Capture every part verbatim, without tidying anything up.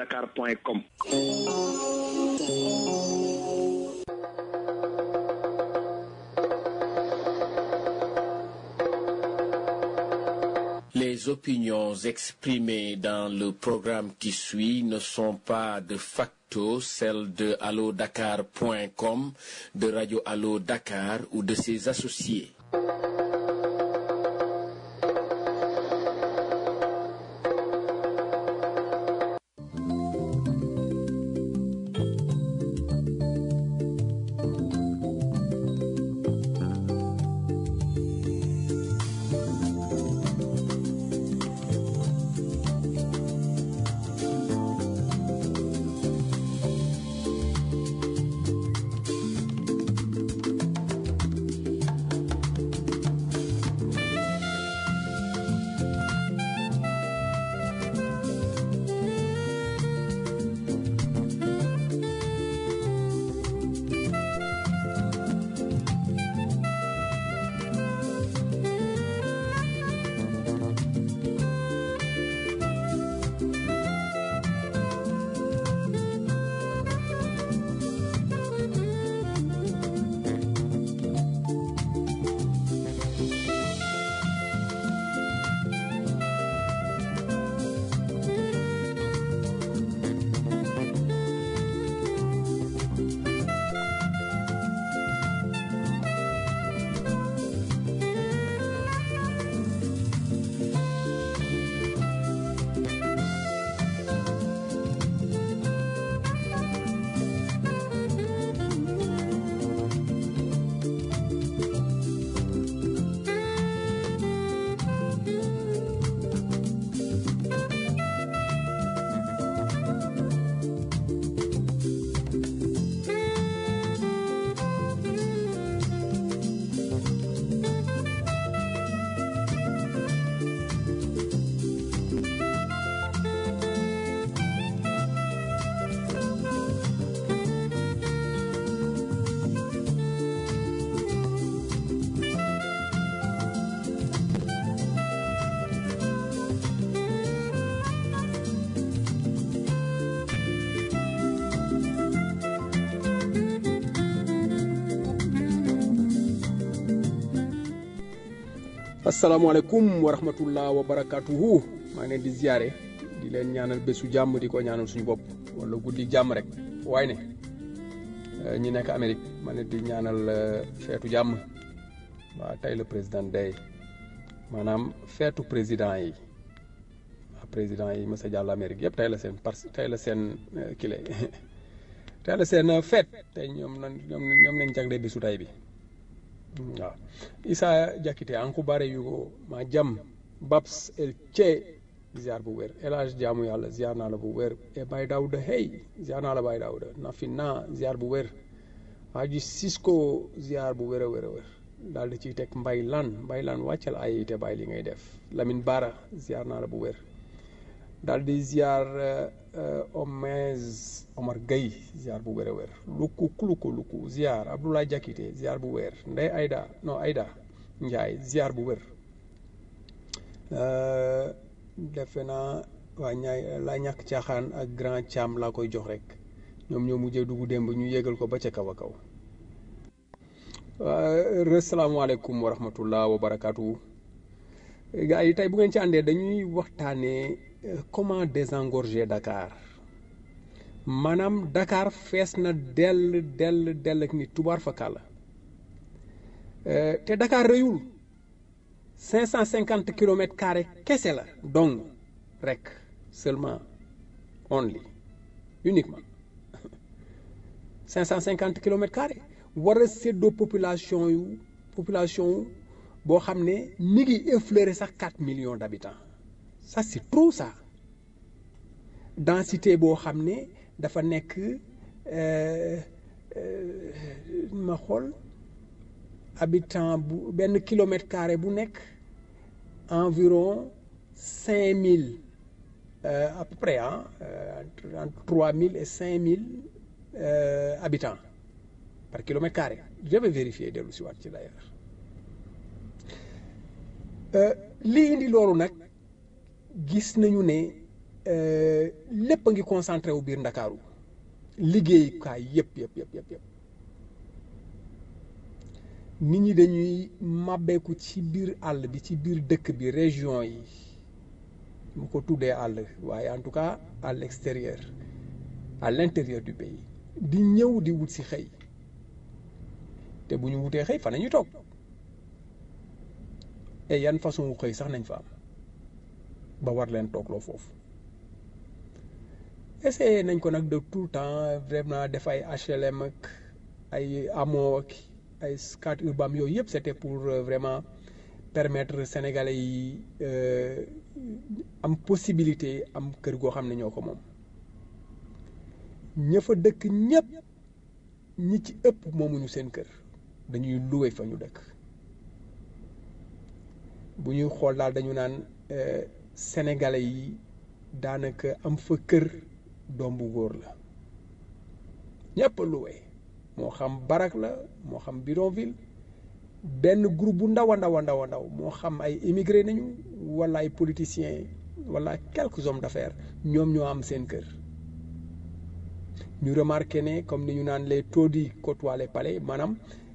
dakar point com. Les opinions exprimées dans le programme qui suit ne sont pas de facto celles de allo dakar point com, de Radio Allo Dakar ou de ses associés. asalaamaaleykum wa rahmatullah wa barakatuhu maa ngi leen di ziare di leen ñaanal bésu jàmm di ko ñaanal suñu bopp wala guddi jàmm rek waaye ne ñi nekk Amérique ma ne di ñaanal feetu jàmm waa tey la président day maanaam feetu président yi waa président yi mës a jàll Amérique yëpp tey la seen parce tey la seen kile tey la seen feet tey ñoom nan ñoom ñoom nañ jagle bésu tey bi waaw Issa Diakité ankubare yugo ma jam Babs el Che ziar bu wér El Hadj jaamu yàlla ziar naa la bu wér e Baye Daouda hey ziar naa la Baye Daouda Nafina ziar bu wér Haji Cisco ziar bu wér a wér a wér daal di ciy teg Mbay Lan Mbay Lan wàccal ay te bàyyi li ngay def Lamine Bara ziar naa la bu wér daal di ziar Omez Omar Gueye ziar bu wér a wér Luku Kuluku Luku ziar Abdoulaye Diakité ziar bu wér Ndey Aïda non Aïda Ndiaye ziar bu wér defe naa waa ñaay laa ñàkk caaxaan ak grand Thiam laa koy jox rek ñoom ñoo mujjee dugg démb ñu yégal ko ba ca kaw a kaw asalaamaaleykum wa rahmatullah wa barakaatu gars yi tey bu ngeen ci àndee dañuy waxtaanee comment désengorger Dakar maanaam Dakar fees na dell dell dell ak nit tubaar fa kàlla te Dakar rëyul cinq cent cinquante kilomètres carrés kese la donc rek seulement only uniquement cinq cent cinquante kilomètres carrés war a séddoo population yu population boo xam ne mi ngi effleurer sax quatre millions d'habitants ça c'est trop ça densité boo xam ne dafa nekk ma xool habitant bu benn kilomètre carré bu nekk environ cinq mille à peu près ah entre trois mille et cinq mille habitants par kilomètre carré je vais vérifier dellu si waat ci d'ailleurs lii indi loolu nag gis nañu ne lépp a ngi concentré wu biir Ndakaaru liggéeyukaay yëpp yëpp yëpp yëpp yëpp nit ñi dañuy màbbeeku ci biir àll bi ci biir dëkk bi région yi mu ko tuddee àll waaye en tout cas à l'extérieur à l'intérieur du pays di ñëw di wut si xëy te bu ñu wutee xëy fan nañu toog et yan façon wu xëy sax nañ fa am ba war leen toogloo foofu essayé nañ ko nag de tout le temps vraiment def ay H L M ak ay amoo ak ay scat urbam yooyu yëpp c'était pour vraiment permettre sénégalais yi am possibilité am kër goo xam ne ñoo ko moom ña fa dëkk ñëpp ñi ci ëpp moomuñu seen kër dañuy loué fa ñu dëkk bu ñuy xool daal dañu naan sénégalais yi daanaka am fa kër doom bu góor la ñëpp a loué moo xam barak la moo xam bidonville benn groupe bu ndaw a ndaw a ndaw a ndaw moo xam ay immigré nañu wala ay politiciens wala quelques hommes d'affaires ñoom ñoo am seen kër ñu remarqué ne comme ni ñu naan les taudis côtoient les palais maanaam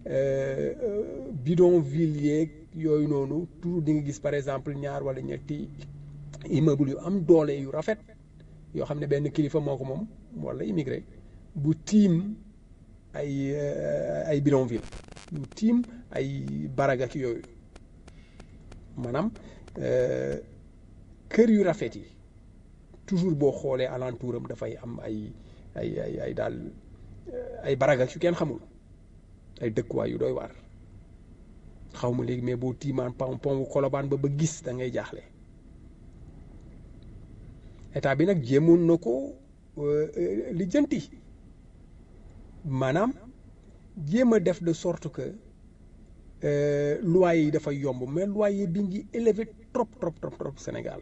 bidonville yeeg yooyu noonu toujours di nga gis par exemple ñaar wala ñetti immeuble yu am doole yu rafet yoo xam ne benn kilifa moo ko moom wala immigré bu tiim ay ay bidonville bu tiim ay baraga ki yooyu maanaam kër yu rafet yi toujours boo xoolee alentuuram dafay am ay ay ay ay daal ay baraga yu kenn xamul ay dëkkuwaay yu doy waar xaw ma léegi mais boo tiimaan pom pom Colobane ba ba gis da ngay jaaxle état bi nag jéemoon na ko lijjanti maanaam jéem a def de sorte que loyer yi dafay yomb mais loyer bi ngi élevé trop trop trop trop Sénégal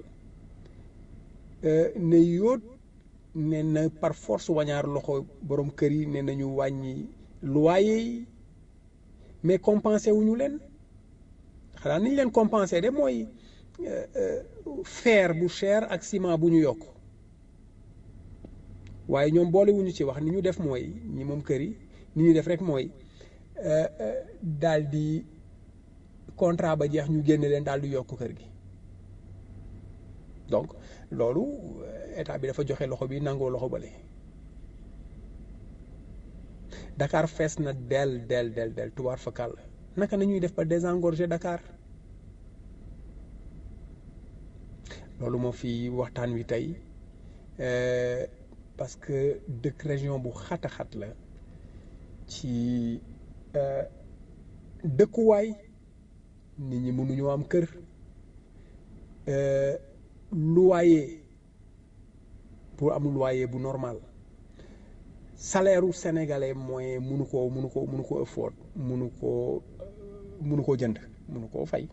ne yóot ne na par force wañaar loxo borom kër yi ne nañu wàññi loyer yi mais compensé wuñu leen xanaa ni ñu leen compensé de mooy fer bu cher ak ciment bu ñu yokk waaye ñoom boole wuñu ci wax ni ñu def mooy ñi moom kër yi ni ñu def rek mooy daal di contrat ba jeex ñu génne leen daal di yokk kër gi donc loolu état bi dafa joxe loxo bi nangoo loxo bale Dakar fees na del del del del tubaar fa kàll naka nañuy def ba désengorger Dakar loolu moo fi waxtaan wi tey parce que dëkk région bu xata xat la ci dëkkuwaay nit ñi mënuñoo am kër loyer pour am loyer bu normal salaire u sénégalais moyen mënu koo mënu ko mënu ko afford mënu koo mënu koo jënd mënu koo fay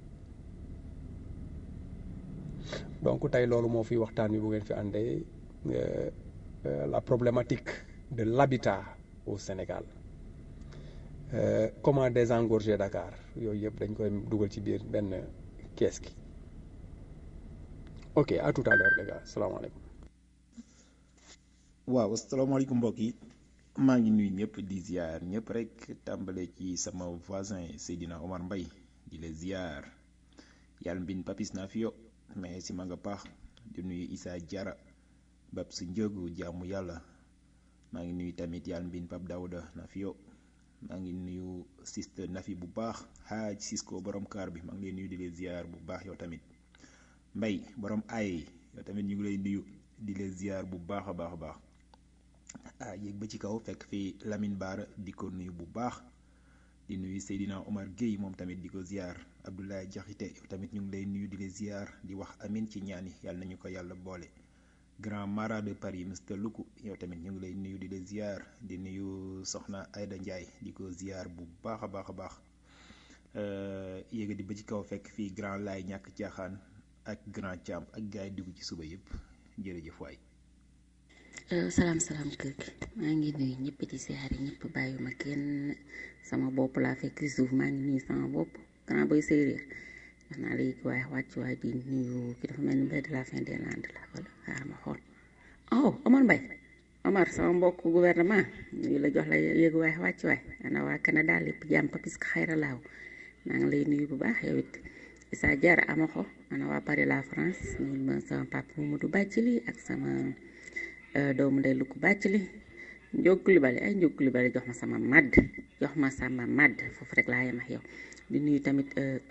donc tey loolu moo fi waxtaan wi bu ngeen fi àndee la problématique de l'habitat au Sénégal euh, comment désengorger Dakar yooyu yëpp dañ koy dugal ci biir benn kees gi ok à tout à l'heure les gars salaamaaleykum. waaw asalaamaaleykum mbokk yi maa ngi nuyu ñëpp di ziar ñëpp rek tàmbale ci sama voisin Seydina Omar Mbaye di la ziar yàlla mbin papis naa fi yo mais si ma nga paax di nuyu Issa Diarra bab su njëgu jaamu yàlla maa ngi nuyu tamit yàlla mbin Pap Dawda na fi yo maa ngi nuyu sister Nafi bu baax xaaj Cisco borom kaar bi maa ngi lay nuyu di la ziar bu baax yow tamit Mbay borom ay yow tamit ñu ngi lay nuyu di la ziar bu baax a baax a baax ah yéeg ba ci kaw fekk fi Lamine Bara di ko nuyu bu baax di nuyu Seydina Omar Gueye moom tamit di ko ziar Abdoulaye Diakhité yow tamit ñu ngi lay nuyu di la ziar di wax amin ci ñaan yi yàlla nañu ko yàlla boole grand mara de Paris mister Luku yow tamit ñu ngi lay nuyu di la ziar di nuyu soxna Aïda Ndiaye di ko ziar bu baax a baax a baax yéega di ba ci kaw fekk fii grand laay ñàkk caaxaan ak grand Thiam ak gars yi dugg ci suba yëpp jërëjëf waay. salaam salaam kër gi maa ngi nuyu ñëpp di siyaare ñëpp bàyyuma kenn sama bopp laa fekk suuf maa ngi nuyu sama bopp grand boy séeréer wax naa la yëg waaye wàcc waay di nuyu ki dafa mel ni Mbaye de la fin des Landes la wala xaaral ma xool oh Omar Mbaye Omar sama mbokk gouvernement ñu la jox la yëg waaye wàcc waay ana waa Canada lépp jàmm papis ka xayra laaw maa ngi lay nuyu bu baax yow it Issa Diarra Amaxo ana waa Paris la France nuyu ma sama papa Mamadou Bàccili ak sama doomu ndey Luku Bàccili Njóog Kulibali ay Njóog Kulibali jox ma sama madd jox ma sama madd foofu rek laa yem ak yow di nuyu tamit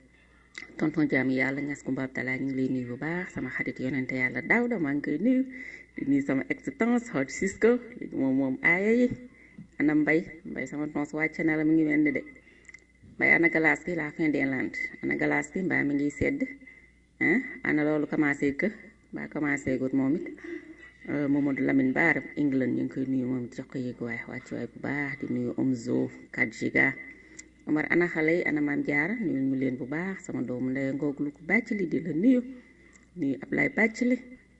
tonton Jaam yàlla ngas ko mbaab talaa ñu ngi lay nuyu bu baax sama xarit yonente yàlla Daawda maa ngi koy nuyu di nuyu sama ex-tons Hot Cisco léegi moom moom aaya yi ana mbay mbay sama tons wàcc na la mu ngi mel ni de mbay ana galaas bi la fin des Landes ana galaas bi mbaa mi ngi sedd ah ana loolu commencé que mbaa commencé gut moom it Mamadou Lamine Baara England ñu ngi koy nuyu moom it jox ko yëg waay wàcc waay bu baax di nuyu Omzo quatre giga Omar ana xale yi ana maam Jaara nuyu ñu leen bu baax sama doomu ndey ngoog lu ko Bàccili di la nuyu nuyu Ablaye Bàccili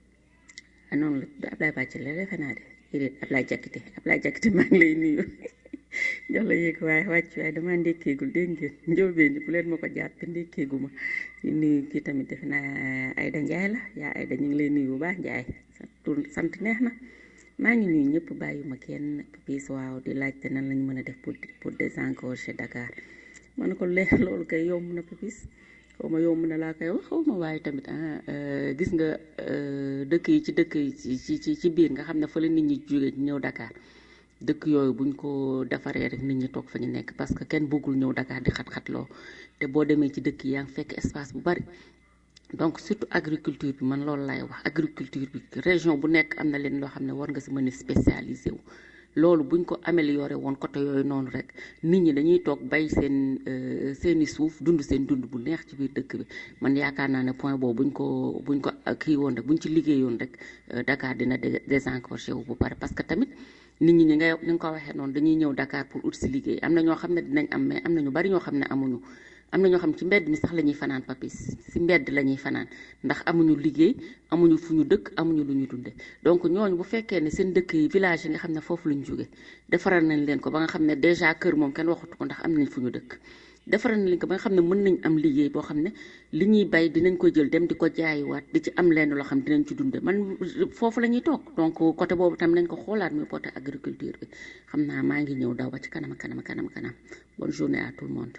noonu la Ablaye Bàccili la defe naa de déedéet Ablaye Jakite Ablaye Jakite maa ngi lay nuyu jox la yëg waaye wàcc waaye dama ndékkeegul dégg ngeen njóobeen bu leen ma ko jàpp ndékkeegu ma di nuyu kii tamit defe naa Ayda Njaay la yaa Ayda ñu ngi lay nuyu bu baax Njaay tur sant neex na maa ngi nuyu ñëpp bàyyi ma kenn papis waaw di laajte nan lañu mën a def pour pour désengorger Dakar ma ne ko leer loolu kay yomb na papis xaw ma yomb na laa koy wax xaw ma waaye tamit ah gis nga dëkk yi ci dëkk yi ci ci ci biir nga xam ne fa la nit ñi jóge ñëw Dakar dëkk yooyu buñ ko defaree rek nit ñi toog fa ñu nekk parce que kenn bëggul ñëw Dakar di xat-xatloo te boo demee ci dëkk yi yaa ngi fekk espace bu bari donc surtout agriculture bi man loolu laay wax agriculture bi région bu nekk am na leen loo xam ne war nga si mën a spécialisé wu loolu buñ ko amélioré woon côté yooyu noonu rek nit ñi dañuy toog bay seen seeni suuf dund seen dund bu neex ci biir dëkk bi man yaakaar naa ne point boobu buñ ko buñ ko kii woon rek buñ ci liggéeyoon rek Dakar dina désengorger wu bu pare parce que tamit nit ñi ni nga ni nga ko waxee noonu dañuy ñëw Dakar pour ut si liggéey am na ñoo xam ne dinañ am mais am na ñu bari ñoo xam ne amuñu am na ñoo xam ci mbedd mi sax la ñuy fanaan papis si mbedd la ñuy fanaan ndax amuñu liggéey amuñu fu ñu dëkk amuñu lu ñu dunde donc ñooñu bu fekkee ne seen dëkk yi village yi nga xam ne foofu lañ jóge defaral nañ leen ko ba nga xam ne déjà kër moom kenn waxatu ko ndax am nañ fu ñu dëkk defaral nañ leen ko ba nga xam ne mën nañ am liggéey boo xam ne li ñuy bay dinañ ko jël dem di ko jaayiwaat di ci am lenn loo xam dinañ ci dunde man foofu la ñuy toog donc côté boobu tam nañ ko xoolaat muy côté agriculture bi xam naa maa ngi ñëw daw ba ci kanam kanam kanam kanam bonne journée à tout le monde.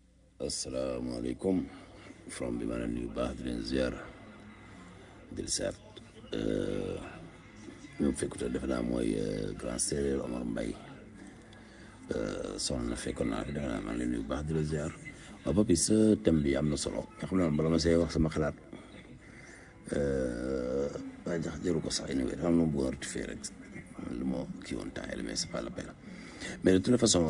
asalaamaaleykum from bi ma leen nuyu baax di leen ziar di leen seet ñoom fekkute defe naa mooy grand séeréer Omar Mbaye soxna na fekkoon naa fi defe naa maa ngi leen nuyu baax di leen ziar waaw papi sa thème bi am na solo nga xam ne bala ma see wax sama xalaat waa jax jëru ko sax inawee dafa am na mu bëgg a rectifier rek lu ma kii woon temps mais c'est pas la peine mais de toute façon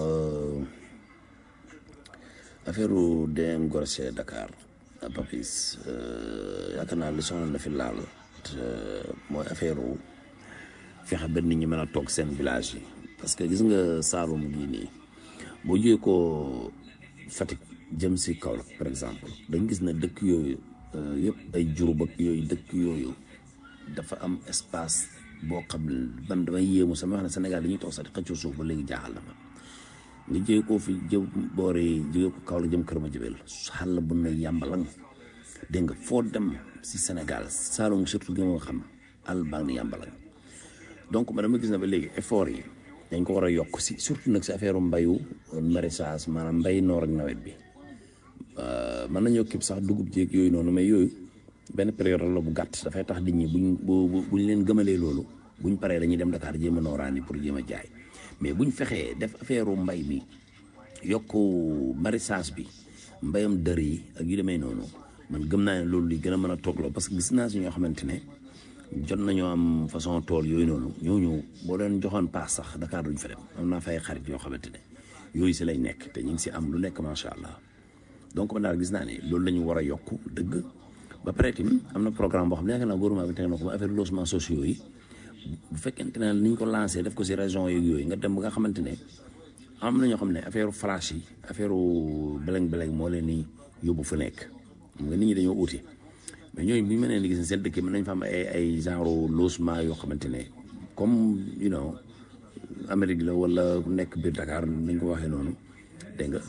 affaire u D M Gorcé Dakar papis yaakaar naa li soxna na fi laal mooy affaire u fexe ba nit ñi mën a toog seen village yi parce que gis nga Saalum gii nii boo jógee ko Fatick jëm si Kaolack par exemple dañ gis ne dëkk yooyu yëpp ay Diouroup ak yooyu dëkk yooyu dafa am espace boo xam ne man damay yéemu sama wax ne Sénégal dañuy toog sax di xëccoo suuf ba léegi jaaxal na ma nga jógee koo fi jëm boori jógee ko Kaolack jëm Kër Madiabel xàll bu ne yàmbalang dégg nga foo dem si Sénégal Saalum surtout gi nga xam àll baa ngi yàmbalang donc man dama gis na ba léegi effort yi dañ ko war a yokk si surtout nag si affaire mbayu maraîchage maanaam mbay noor ak nawet bi mën nañoo képp sax dugub jéeg yooyu noonu mais yooyu benn période la bu gàtt dafay tax nit ñi buñ bu buñ leen gëmalee loolu buñ paree dañuy dem Dakar jéem a nooraani pour jéem a jaay mais buñ fexee def affaire mbay mi yokk maraîchage bi mbayam dër yi ak yu demee noonu man gëm naa ne loolu li gën a mën a toogloo parce que gis naa si ñoo xamante ne jot nañoo am façon tool yooyu noonu ñooñu boo leen joxoon paas sax Dakar duñ fa dem am naa fay xarit yoo xamante ne yooyu si lay nekk te ñu ngi si am lu nekk macha allah donc man daal gis naa ne loolu la ñu war a yokk dëgg ba pare tamit am na programme boo xam ne yaakaar naa gouvernement bi teg na ko ba affaire logements sociaux yi bu fekkente ne ni ñu ko lancé def ko si région yeeg yooyu nga dem ba nga xamante ne am na ñoo xam ne affaire flash yi affaire beleng beleng moo leen ni yóbbu fu nekk xam nga nit ñi dañoo uuti mais ñooñu bu ñu mënee di gis seen dëkk mën nañ fa am ay ay genre logement yoo xamante ne comme you know Amérique la wala ku nekk biir Dakar nañ ko waxee noonu dégg nga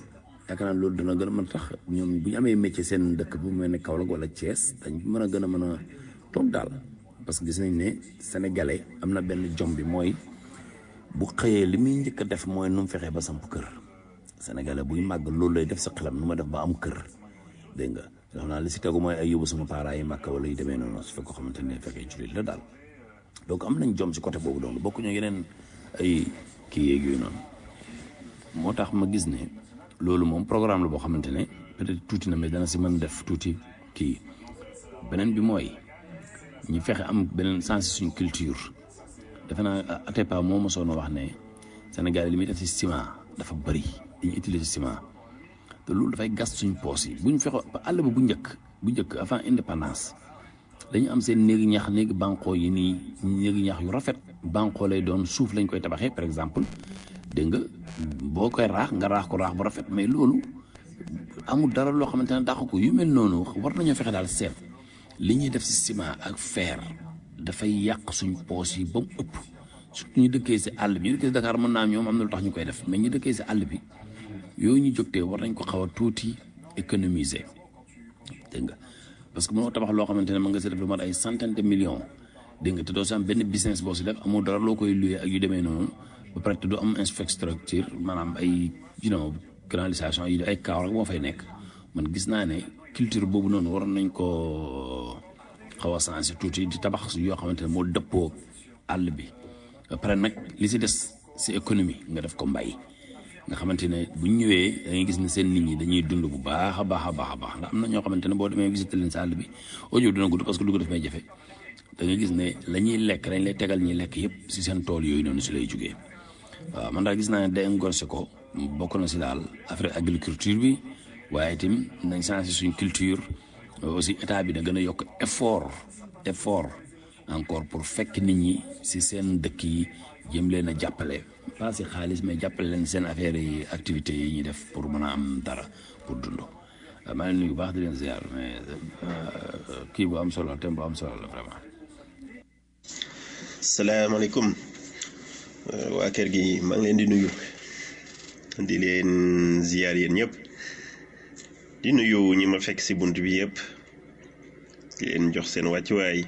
yaakaar naa loolu dana gën a mën a tax ñoom bu ñu amee métier seen dëkk bu mel ne Kaolack wala Thiès dañ mën a gën a mën a toog daal parce que gis nañ ne sénégalais am na benn jom bi mooy bu xëyee li muy njëkk a def mooy nu mu fexee ba samp kër sénégalais buy màgg loolu lay def sa xelam nu ma def ba am kër dégg nga xam naa li si tegu mooy ay yóbbu sama parents yi màkk wala yu demee noonu su fekk ko xamante ne fekkee jullit la daal donc am nañ jom si côté boobu doon bokku ñu yeneen ay kii yeeg yooyu noonu moo tax ma gis ne loolu moom programme la boo xamante ne peut-être tuuti na mais dana si mën def tuuti kii beneen bi mooy ñu fexe am beneen sens suñ culture defe naa Atepa moo mosoon a wax ne Sénégal li muy def si ciment dafa bëri dañuy utiliser ciment te loolu dafay gas suñ poos yi bu ñu fexe ba àll ba bu njëkk bu njëkk avant indépendance dañu am seen néegi ñax néegi banqoo yi nii néegi ñax yu rafet banqoo lay doon suuf lañ koy tabaxee par exemple dégg nga boo koy raax nga raax ko raax bu rafet mais loolu amul dara loo xamante ne dàq ko yu mel noonu war nañoo fexe daal seet li ñuy def si ciment ak fer dafay yàq suñ poos yi ba mu ëpp surtout ñu dëkkee si àll bi ñu dëkkee si Dakar mën naa am ñoom am na lu tax ñu koy def mais ñu dëkkee si àll bi yooyu ñu jógtee war nañ ko xaw a tuuti économiser dégg nga parce que mënoo tabax loo xamante ne mën nga si def lu mat ay centaine de millions dégg nga te doo si am benn business boo si def amoo dara loo koy luyee ak yu demee noonu ba pare te doo am infrastructure maanaam ay you know canalisation yi ay kaaw rek moo fay nekk man gis naa ne culture boobu noonu waroon nañ koo xaw a sensé tuuti di tabax yoo xamante ne moo dëppoo àll bi ba pare nag li si des si économie nga def ko mbay nga xamante ne bu ñu ñëwee da ngay gis ne seen nit ñi dañuy dund bu baax a baax a baax a baax ndax am na ñoo xamante ne boo demee visiter leen si àll bi audio dina gudd parce que lu ko def may jafe da ngay gis ne la ñuy lekk dañ lay tegal ñuy lekk yëpp si seen tool yooyu noonu si lay jugee waaw man daal gis naa ne dégorgé ko bokk na si daal affaire agriculture bi waaye itam nañ changé suñ culture aussi état bi da gën a yokk effort effort encore pour fekk nit ñi si seen dëkk yi jëm leen a jàppale pas si xaalis mais jàppale leen seen affaire yi activités yi ñuy def pour mën a am dara pour dund maa ngi nuyu bu baax di leen ziar mais kii bu am solo thème bu am solo la vraiment. salaamaaleykum waa kër gi maa ngi leen di nuyu di leen ziar yéen ñëpp di nuyu ñi ma fekk si bunt bi yëpp di leen jox seen wàccuwaay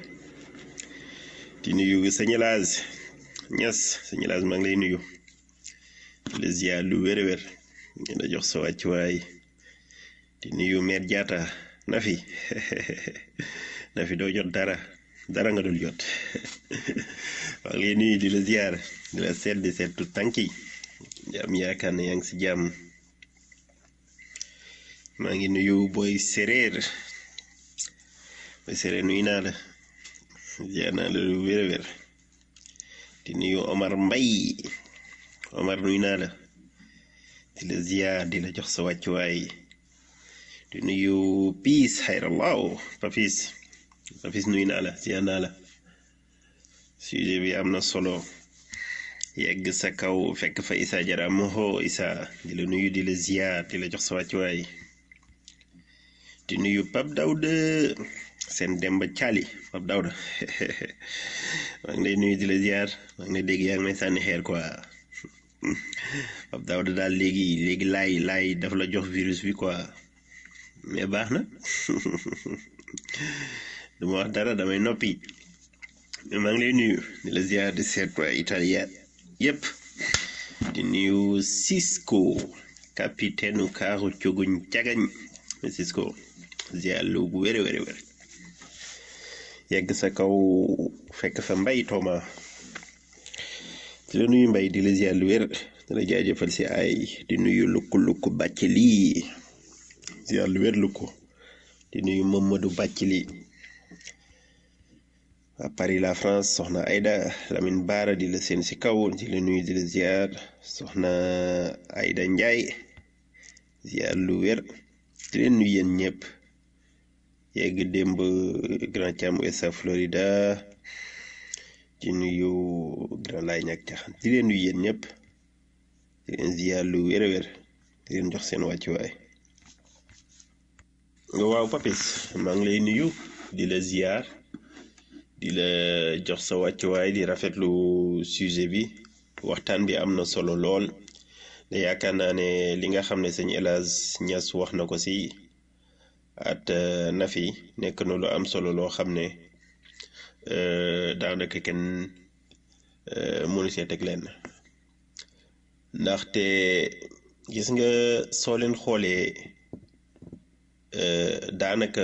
di nuyu sëñ Laaz Ñas sëñ Laaz maa ngi lay nuyu di la ziar lu wér wér di la jox sa wàccuwaay di nuyu Mère Diatta Nafi Nafi doo jot dara dara nga dul jot maa ngi lay nuyu di la ziar di la seet di seetu tànk yi am yaakaar ne yaa ngi si jàmm maa ngi nuyu booy séréer booy séréer nuyu naa la ziar naa la lu wér wér di nuyu Omar Mbay Omar nuyu naa la di la ziar di la jox sa wàccuwaay di nuyu Piis xayrallahu Papis Papis nuyu naa la ziar naa la sujet bi am na solo yegg sa kaw fekk fa Issa Jara moho Issa di la nuyu di la ziar di la jox sa wàccuwaay di nuyu Pape Daouda seen Demba Caali Pape Daouda maa ngi lay nuyu di la ziar maa ngi lay dégg yaa ngi may sànni xeer quoi Pape Daouda daal léegi léegi laay laay dafa la jox virus bi quoi mais baax na duma wax dara damay noppi maa ngi lay nuyu di la ziar di seet waa italien yëpp di nuyu Cisco capitaine kaaru coguñ cagañ Cisco ziar lu bu wér wér wér yegg sa kaw fekk fa Mbay Tooma di la nuyu Mbay di la ziar lu wér di la jaajëfal si ay di nuyu lukku lukku bàcc lii ziar lu wér lukku di nuyu Mamadou bàcc lii à Paris la France soxna Aïda Lamine Bara di la seen si kaw di la nuyu di la ziar soxna Aïda Ndiaye ziar lu wér di leen nuyu yéen ñëpp yegg démb Grand Thiam Ouest Florida di nuyu Grand Laye ñak caxan di leen nuyu yéen ñëpp di leen ziar lu wér a wér di leen jox seen wàccuwaay waaw Papis maa ngi lay nuyu di la ziar di la jox sa wàccuwaay di rafetlu sujet bi waxtaan bi am na solo lool yaakaar naa ne li nga xam ne sëñ El Hadj Niass wax na ko si at Nafi nekk na lu am solo loo xam ne daanaka kenn mënu see teg leen ndaxte gis nga soo leen xoolee daanaka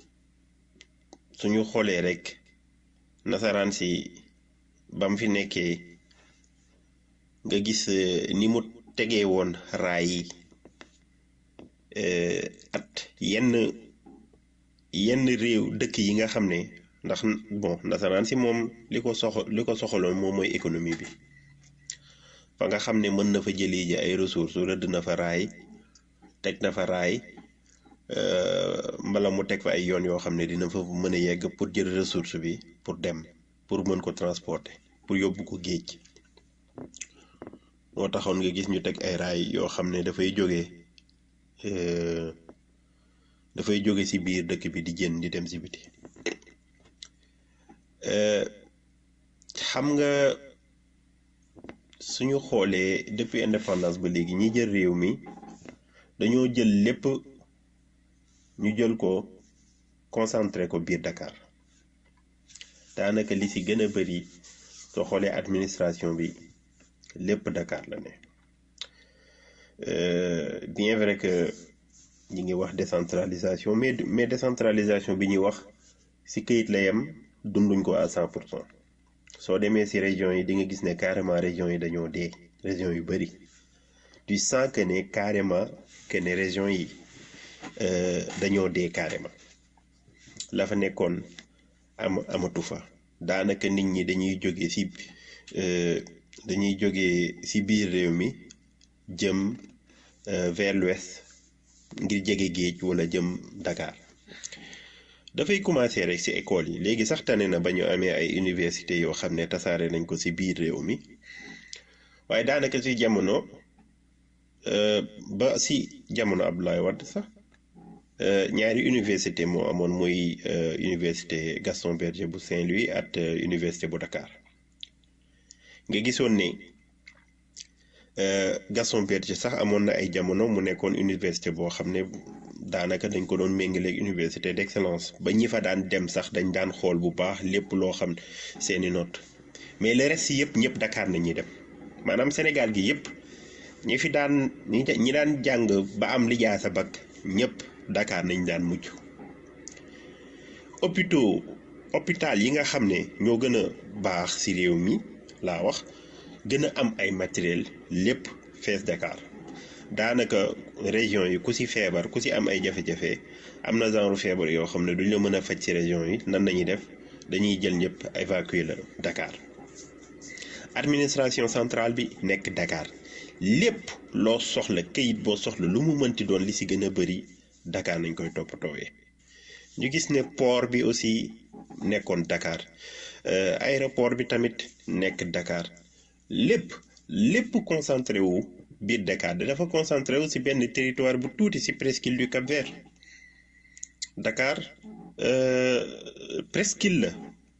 suñu xoolee rek nasaraan si bam fi nekkee nga gis ni mu tegee woon raay yi at yenn yenn réew dëkk yi nga xam ne ndax bon nasaraan si moom li ko sox li ko soxaloon moom mooy économie bi fa nga xam ne mën na fa jëlee ji ay ressources rëdd na fa raay teg na fa raay mbala mu teg fa ay yoon yoo xam ne dina fa mën a yegg pour jël ressource bi pour dem pour mën ko transporter pour yóbbu ko géej moo taxoon nga gis ñu teg ay raay yoo xam ne dafay jóge dafay jóge ci biir dëkk bi di jën di dem ci biti xam nga suñu xoolee depuis indépendance ba léegi ñi jël réew mi dañoo jël lépp ñu jël ko concentré ko biir Dakar daanaka li ci gën a bari soo xoolee administration bi lépp Dakar la ne bien vrai que ñi ngi wax décentralisation mais mais décentralisation bi ñuy wax ci këyit la yem dunduñ ko à cent pour cent soo demee ci région yi di nga gis ne carrément région yi dañoo dee région yu bari tu sens que ne carrément que ne région yi dañoo dee carrément la fa nekkoon am amatu fa daanaka nit ñi dañuy jóge ci dañuy jóge ci biir réew mi jëm vers l'ouest ngir jege géej wala jëm Dakar dafay commencer rek ci école yi léegi sax tane na ba ñu amee ay université yoo xam ne tasaare nañ ko ci biir réew mi waaye daanaka ci jamono ba ci jamono Abdoulaye Wade sax ñaari université moo amoon muy université Gaston Berger bu Saint-Louis ak université bu Dakar nga gisoon ne Gaston Berger sax amoon na ay jamono mu nekkoon université boo xam ne daanaka dañ ko doon méngaleeg université d'excellence ba ñi fa daan dem sax dañ daan xool bu baax lépp loo xam seeni note mais le reste yëpp ñëpp Dakar na ñuy dem maanaam Sénégal gi yëpp ñi fi daan ñi daan jàng ba am lijaasa bac ñëpp Dakar nañ daan mujj hôpitaux hôpital yi nga xam ne ñoo gën a baax ci réew mi laa wax gën a am ay matériel lépp fees Dakar daanaka région yi ku ci feebar ku ci am ay jafe-jafe am na genre feebar yoo xam ne duñ la mën a faj ci région yi nan nañuy def dañuy jël ñëpp évacuer la Dakar administration centrale bi nekk Dakar lépp loo soxla kayit boo soxla lu mu mënti doon li ci gën a bari Dakar nañ koy toppatoowee ñu gis ne port bi aussi nekkoon Dakar aéroport bi tamit nekk Dakar lépp lépp concentré wu biir Dakar dafa concentré wu ci benn territoire bu tuuti ci presqu'île du Cap-Vert Dakar presqu'île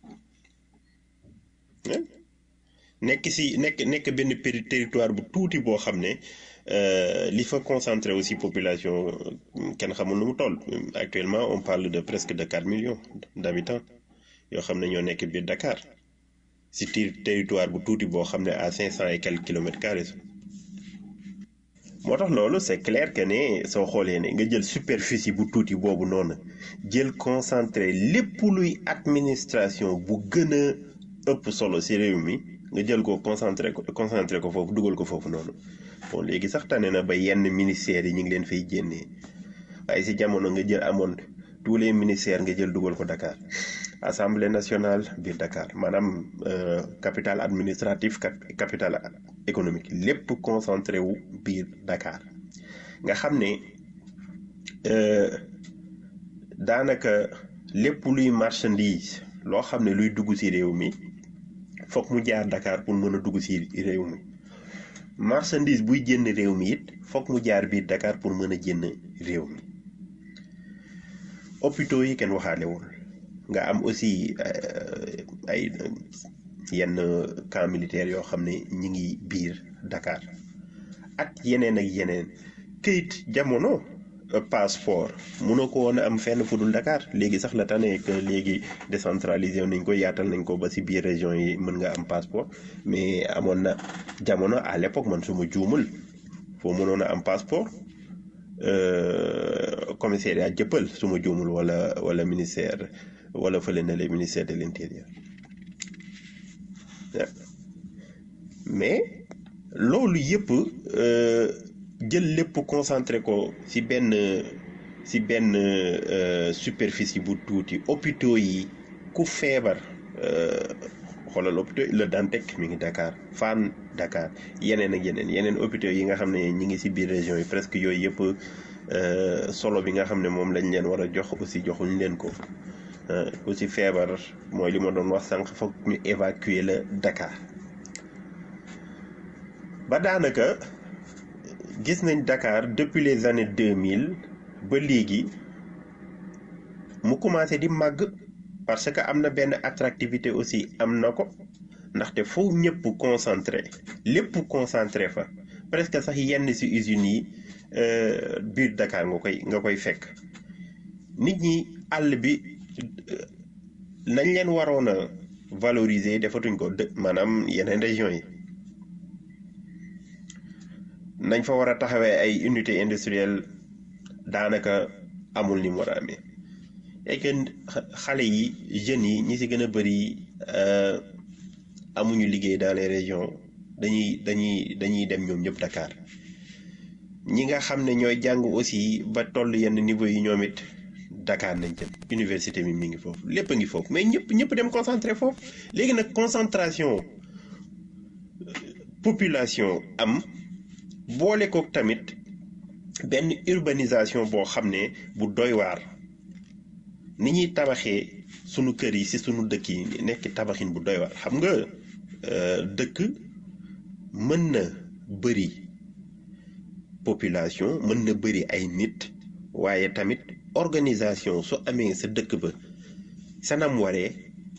la nekk ci nekk nekk benn territoire bu tuuti boo xam ne li fa concentré aussi population kenn xamul nu mu toll actuellement on parle de presque de quatre millions d'habitants yoo xam ne ñoo nekk biir Dakar ci territoire bu tuuti boo xam ne à cinq cent et quelques kilomètres carrés moo tax loolu c'est clair que ne soo xoolee ne nga jël superficie bu tuuti boobu noonu jël concentré lépp luy administration bu gën a ëpp solo ci réew mi nga jël ko concentré ko concentré ko foofu dugal ko foofu noonu bon léegi sax tane na ba yenn ministères yi ñu ngi leen fay génnee waaye ci jamono nga jël amoon tous les ministères nga jël dugal ko Dakar assemblée nationale biir Dakar maanaam capitale administrative capitale économique lépp concentré wu biir Dakar nga xam ne daanaka lépp luy marchandise loo xam ne luy dugg ci réew mi fokk mu jaar Dakar pour mën a dugg ci réew mi marchandise buy génn réew mi it fokk mu jaar biir Dakar pour mën a génn réew mi hôpitaux yi kenn waxaalewul nga am aussi ay yenn camp militaire yoo xam ne ñi ngi biir Dakar at yeneen ak yeneen këyit jamono passeport mënoo ko woon a am fenn fu dul Dakar léegi sax la tane que léegi décentralisé nañ ko yaatal nañ ko ba ci biir région yi mën nga am passeport mais amoon na jamono à l'époque man su ma juumul foo mënoon a am passeport commissariat jëppal su ma juumul wala wala ministère wala fële na le ministère de l'intérieur mais loolu yëpp jël lépp concentré ko ci benn ci benn superficie bu tuuti hôpitaux yi ku feebar xoolal hôpitaux le Dantec mi ngi Dakar Fann Dakar yeneen ak yeneen yeneen hôpitaux yi nga xam ne ñi ngi ci biir région yi presque yooyu yëpp solo bi nga xam ne moom lañ leen war a jox aussi joxuñ leen ko ku ci feebar mooy li ma doon wax sànq foog ñu évacuer la Dakar ba daanaka gis nañ Dakar depuis les années deux mille ba léegi mu commencé di màgg parce que am na benn attractivité aussi am na ko ndaxte foofu ñëpp concentré lépp concentré fa presque sax yenn ci usines yi biir Dakar nga koy nga koy fekk nit ñi àll bi nañ leen waroon a valoriser defatuñ ko dë maanaam yeneen régions yi nañ fa war a taxawee ay unité industrielle daanaka amul ni mu war a amee et que xale yi jeunes yi ñi ci gën a bari amuñu liggéey dans les régions dañuy dañuy dañuy dem ñoom ñëpp Dakar ñi nga xam ne ñooy jàng aussi ba toll yenn niveau yi ñoom it Dakar nañ jëm université mi mi ngi foofu lépp a ngi foofu mais ñëpp ñëpp dem concentré foofu léegi nag concentration population am boole ko tamit benn urbanisation boo xam ne bu doy waar ni ñuy tabaxee sunu kër yi ci sunu dëkk yi nekk tabaxin bu doy waar xam nga dëkk mën na bëri population mën na bëri ay nit waaye tamit organisation su amee sa dëkk ba sa nam waree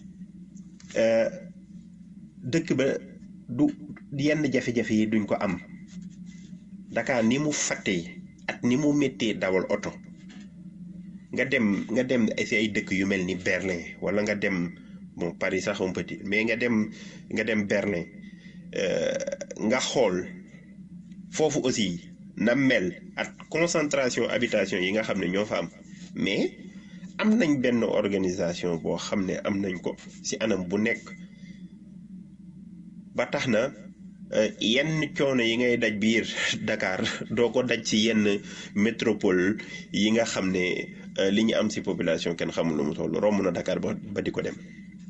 dëkk ba du yenn jafe-jafe yi duñ ko am Dakar ni mu fàttee ak ni mu méttee dawal oto nga dem nga dem ci ay dëkk yu mel ni Berlin wala nga dem bon Paris sax un petit mais nga dem nga dem Berlin nga xool foofu aussi na mel ak concentration habitation yi nga xam ne ñoo fa am mais am nañ benn organisation boo xam ne am nañ ko ci anam bu nekk ba tax na yenn coono yi ngay daj biir Dakar doo ko daj ci yenn métropole yi nga xam ne li ñu am ci population kenn xamul lu mu toll romb na Dakar ba ba di ko dem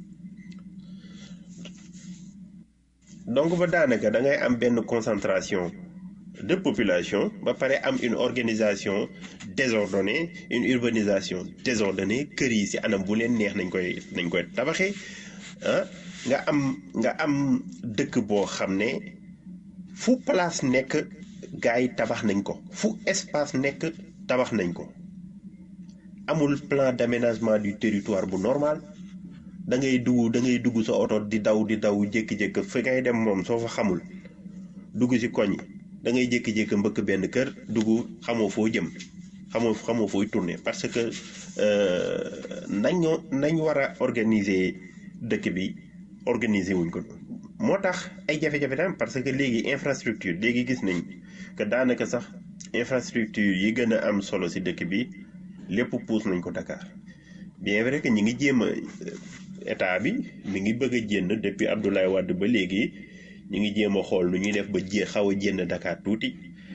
donc ba daanaka da ngay am benn concentration de population ba pare am une organisation désordonnée une urbanisation désordonnée kër yi ci anam bu leen neex nañ koy nañ koy tabaxee ah nga am nga am dëkk boo xam ne fu place nekk gars yi tabax nañ ko fu espace nekk tabax nañ ko amul plan d'aménagement du territoire bu normal da ngay dugg da ngay dugg sa oto di daw di daw jékki-jékki fi ngay dem moom soo fa xamul dugg ci koñ da ngay jékki-jékki mbëkk benn kër dugg xamoo foo jëm xamoo xamoo fooy tourner parce que nañ nañ war a organiser dëkk bi organiser wuñ ko moo tax ay jafe-jafe tam parce que léegi infrastructure léegi gis nañ que daanaka sax infrastructure yi gën a am solo ci dëkk bi lépp puus nañ ko Dakar bien vrai que ñi ngi jéem a état bi mi ngi bëgg a jénn depuis Abdoulaye Wade ba léegi ñi ngi jéem a xool nu ñuy def ba jé xaw a jénn Dakar tuuti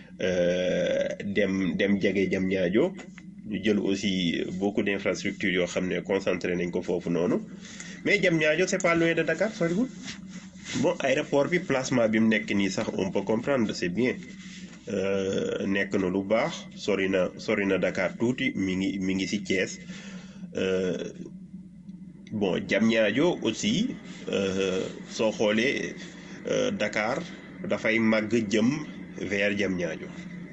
dem dem jege jam ñaajo ñu jël aussi beaucoup d'infrastructures yoo xam ne concentré nañ ko foofu noonu mais jam ñaajo c'est pas loin de Dakar soriwul bon aéroport bi placement bi mu nekk nii sax on peut comprendre c'est bien nekk na lu baax sori na sori na Dakar tuuti mi ngi mi ngi ci Thiès bon jam ñaajo aussi soo xoolee Dakar dafay màgg jëm vers jam ñaajo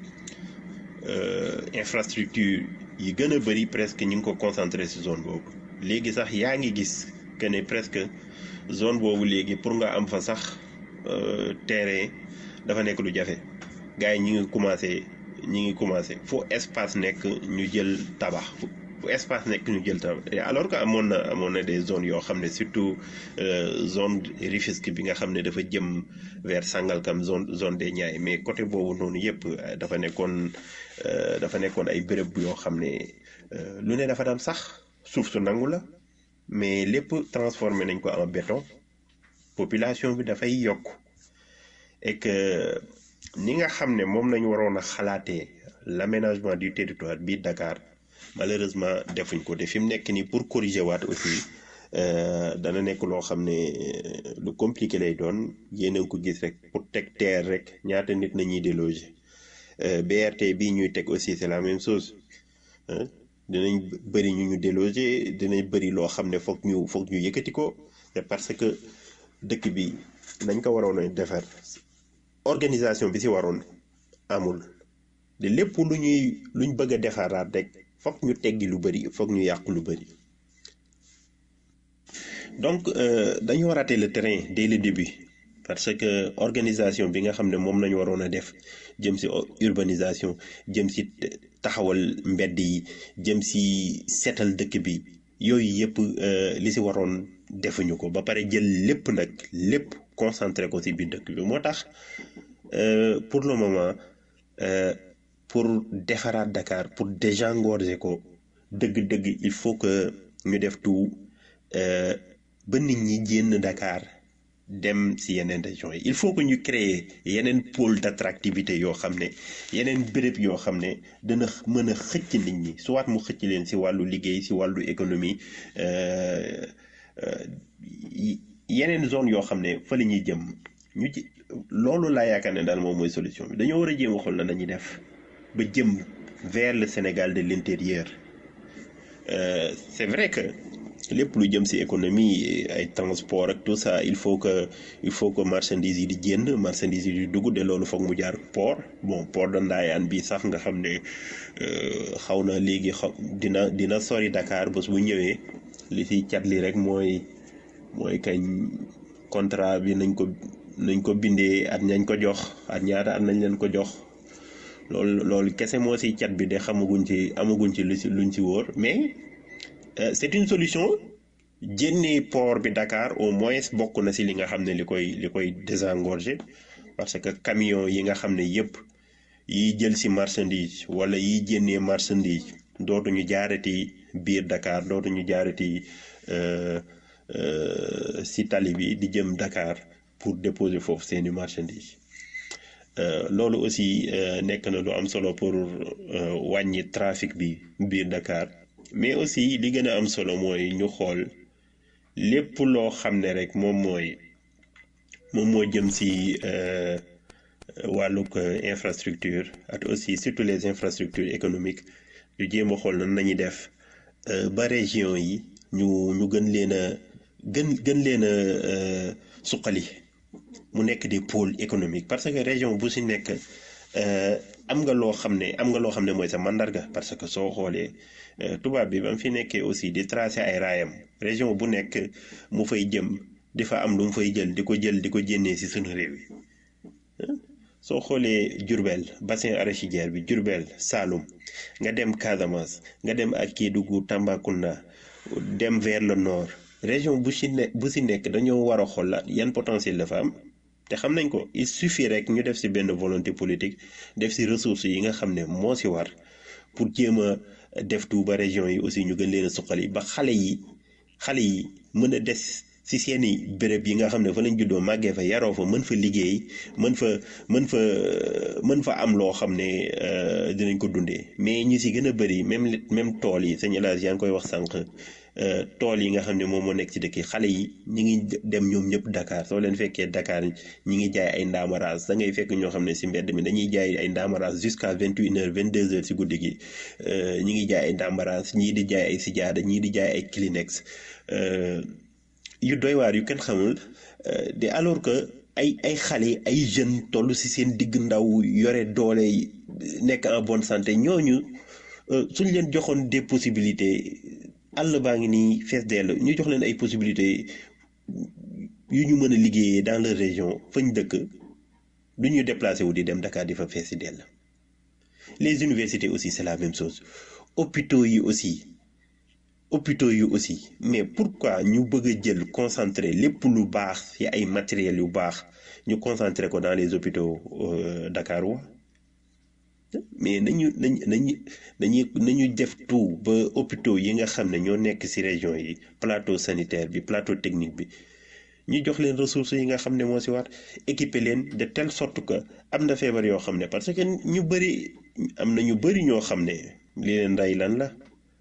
infrastructure yi gën a bari presque ñu ngi ko concentré ci zone boobu léegi sax yaa ngi gis que ne presque zone boobu léegi pour nga am fa sax terrain dafa nekk lu jafe gars yi ñi ngi commencé ñi ngi commencé fu espace nekk ñu jël tabax fu espace nekk ñu jël tabax alors que amoon na amoon na des zones yoo xam ne surtout zone Rufisque bi nga xam ne dafa jëm vers Sangalkam zone zone des Niayes mais côté boobu noonu yëpp dafa nekkoon dafa nekkoon ay béréb yoo xam ne lu ne dafa daan sax suuf su nangu la mais lépp transformé nañ ko en béton population bi dafay yokk et que ni nga xam ne moom lañu waroon a xalaatee l'aménagement du territoire bi Dakar malheureusement defuñ ko te fi mu nekk nii pour corriger waat aussi dana nekk loo xam ne lu compliqué lay doon yéen a ngi ko gis rek pour teg terre rek ñaata nit nañuy déloger B R T bii ñuy teg aussi c'est la même chose dinañ bëri ñu ñu déloger dinañ bëri loo xam ne foog ñu foog ñu yëkkati ko c'est parce que dëkk bi nañ ko waroon a defar organisation bi ci waroon amul de lépp lu ñuy luñ bëgg a defaraat rek foog ñu teggi lu bëri foog ñu yàq lu bëri donc dañu war a rater le terrain dès le début parce que organisation bi nga xam ne moom lañu waroon a def jëm ci urbanisation jëm ci taxawal mbedd yi jëm ci seetal dëkk bi yooyu yëpp li ci waroon defuñu ko ba pare jël lépp nag lépp concentré ko ci biir dëkk bi moo tax pour le moment pour defaraat Dakar pour désengorger ko dëgg-dëgg il faut que ñu def tout ba nit ñi génn Dakar dem ci yeneen régions yi il faut que ñu créer yeneen pôle d'attractivité yoo xam ne yeneen béréb yoo xam ne dana mën a xëcc nit ñi soit mu xëcc leen ci wàllu liggéey ci wàllu économie yeneen zone yoo xam ne fa la ñuy jëm ñu ci loolu laa yaakaar ne daal moom mooy solution bi dañoo war a jéem a xool na nañuy def ba jëm vers le Sénégal de l'intérieur euh, c'est vrai que lépp lu jëm ci économie ay transport ak tout ça il faut que il faut que marchandises yi di génn marchandises yi di dugg de loolu foog mu jaar port bon port de Ndayane bi sax nga xam ne xaw na léegi xaw dina dina sori Dakar bés bu ñëwee li ci cat li rek mooy mooy kañ contrat bi nañ ko nañ ko bindee at ñañ ko jox at ñaata at nañ leen ko jox loolu loolu kese moo ci cat bi de xamaguñ ci amaguñ ci lu ci luñ ci wóor mais Euh, c'est une solution génne port bi Dakar au moins bokk na ci li nga xam ne li koy li koy désengorger parce que camion yi nga xam ne yépp yi jël ci marchandise wala yi génnee marchandise dootuñu jaarati biir Dakar dootuñu jaarati euh, euh, ci tali bi di jëm Dakar pour déposer foofu seeni marchandise euh, loolu aussi euh, nekk na lu am solo pour euh, wàññi trafic bi biir Dakar mais aussi li gën a am solo mooy ñu xool lépp loo xam ne rek moom mooy moom moo jëm ci wàllug infrastructure ak aussi surtout les infrastructures économiques ñu jéem a xool nan nañuy def ba région yi ñu ñu gën leen a gën gën leen a suqali mu nekk des pôles économiques parce que région bu ci nekk am nga loo xam ne am nga loo xam ne mooy sa mandarga parce que soo xoolee tubaab bi ba mu fi nekkee aussi di tracer ay raayam région bu nekk mu fay jëm di fa am lu mu fay jël di ko jël di ko jénnee ci suñu réew yi soo xoolee Diourbel bassin arachidière bi Diourbel Saloum nga dem Casamance nga dem ak Kédougou Tambacounda dem vers le nord région bu ci ne bu ci nekk dañoo war a xool yan potentiel la fa am te xam nañ ko il suffit rek ñu def ci benn volonté politique def ci ressources yi nga xam ne moo ci war pour jéem a def tout ba région yi aussi ñu gën leen a suqali ba xale yi xale yi mën a des ci seeni béréb yi nga xam ne fa lañ juddoo màggee fa yaroo fa mën fa liggéey mën fa mën fa mën fa am loo xam ne dinañ ko dundee mais ñu ci gën a bari même même tool yi sëñ El Hadj yaa ngi koy wax sànq tool yi nga xam ne moom moo nekk ci dëkk yi xale yi ñi ngi dem ñoom ñëpp Dakar soo leen fekkee Dakar ñi ngi jaay ay ndaamaraas da ngay fekk ñoo xam ne ci mbedd mi dañuy jaay ay ndaamaraas jusqu'à vingt et une heures vingt deux heures ci guddi gi ñi ngi jaay ay ndaamaraas ñii di jaay ay sijaada ñii di jaay ay Kleenex yu doy waar yu kenn xamul de alors que ay ay xale ay jeunes toll ci seen digg ndaw yore doole nekk en bonne santé ñooñu suñ leen joxoon des possibilités àll baa ngi nii fees dell ñu jox leen ay possibilités yu ñu mën a liggéeyee dans leur région fañ dëkk du ñu déplacé wu di dem Dakar di fa fees si dell. Les universités aussi c'est la même chose hôpitaux yi aussi hôpitaux yi aussi mais pourquoi ñu bëgg a jël concentrer lépp lu baax ci ay matériels yu baax ñu concentrer ko dans les hôpitaux euh, Dakar wa mais nañu nañ nañu nañu nañu def tout ba hôpitaux yi nga xam ne ñoo nekk ci région yi plateau sanitaire bi plateau technique bi ñu jox leen ressources yi nga xam ne moo ci war équiper leen de telle sorte que am na feebar yoo xam ne parce que ñu bëri am na ñu bëri ñoo xam ne li leen rey lan la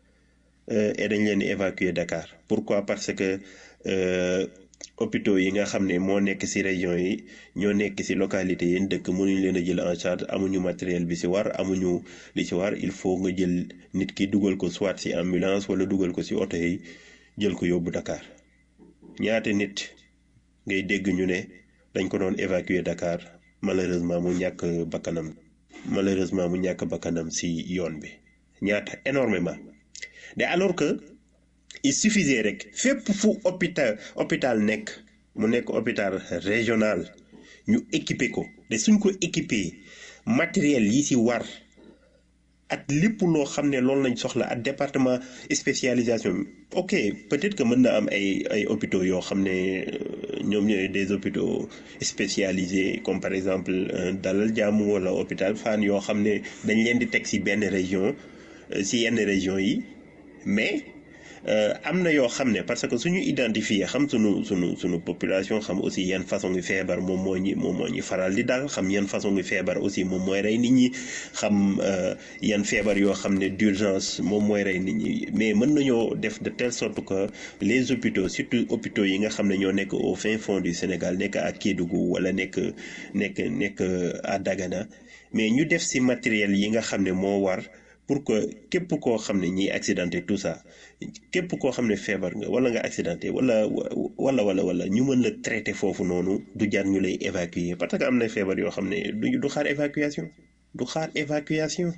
et dañ leen di évacuer Dakar pourquoi parce que euh, hôpitaux yi nga xam ne moo nekk ci région yi ñoo nekk ci localité yi dëkk mënuñ leen a jël en charge amuñu matériel bi ci war amuñu li ci war il faut nga jël nit ki dugal ko soit ci ambulance wala dugal ko ci oto yi jël ko yóbbu Dakar ñaata nit ngay dégg ñu ne dañ ko doon évacuer Dakar malheureusement mu ñàkk bakkanam malheureusement mu ñàkk bakkanam ci yoon bi ñaata énormément de alors que il suffisait rek fépp fu hôpital hôpital nekk mu nekk hôpital régional ñu équiper ko de suñ ko équiper matériel yi ci war ak lépp loo xam ne loolu lañ soxla ak département spécialisation ok peut-être que mën na am ay ay hôpitaux yoo xam ne ñoom ñooy des hôpitaux spécialisés comme par exemple Dalal Jàmm wala hôpital Fann yoo xam ne dañ leen di teg ci benn région ci yenn région yi mais Euh, am na yoo xam ne parce que suñu identifier xam sunu sunu sunu population xam aussi yan façon ngi feebar moom moo ñi moom moo ñi faral di dal xam yan façon ngi feebar aussi moom mooy rey nit ñi xam euh, yan feebar yoo xam ne d'urgence moom mooy rey nit ñi mais mën nañoo def de telle sorte que les hôpitaux surtout hôpitaux yi nga xam ne ñoo nekk au fin fond du Sénégal nekk à Kédougou wala nekk nekk nekk à Dagana mais ñu def ci matériel yi nga xam ne moo war pour que képp koo xam ne ñiy accidenté tout ça képp koo xam ne feebar nga wala nga accidenté wala wala wala wala ñu mën la traité foofu noonu du jar ñu lay évacuer parce que am na feebar yoo xam ne du du xaar évacuation du xaar évacuation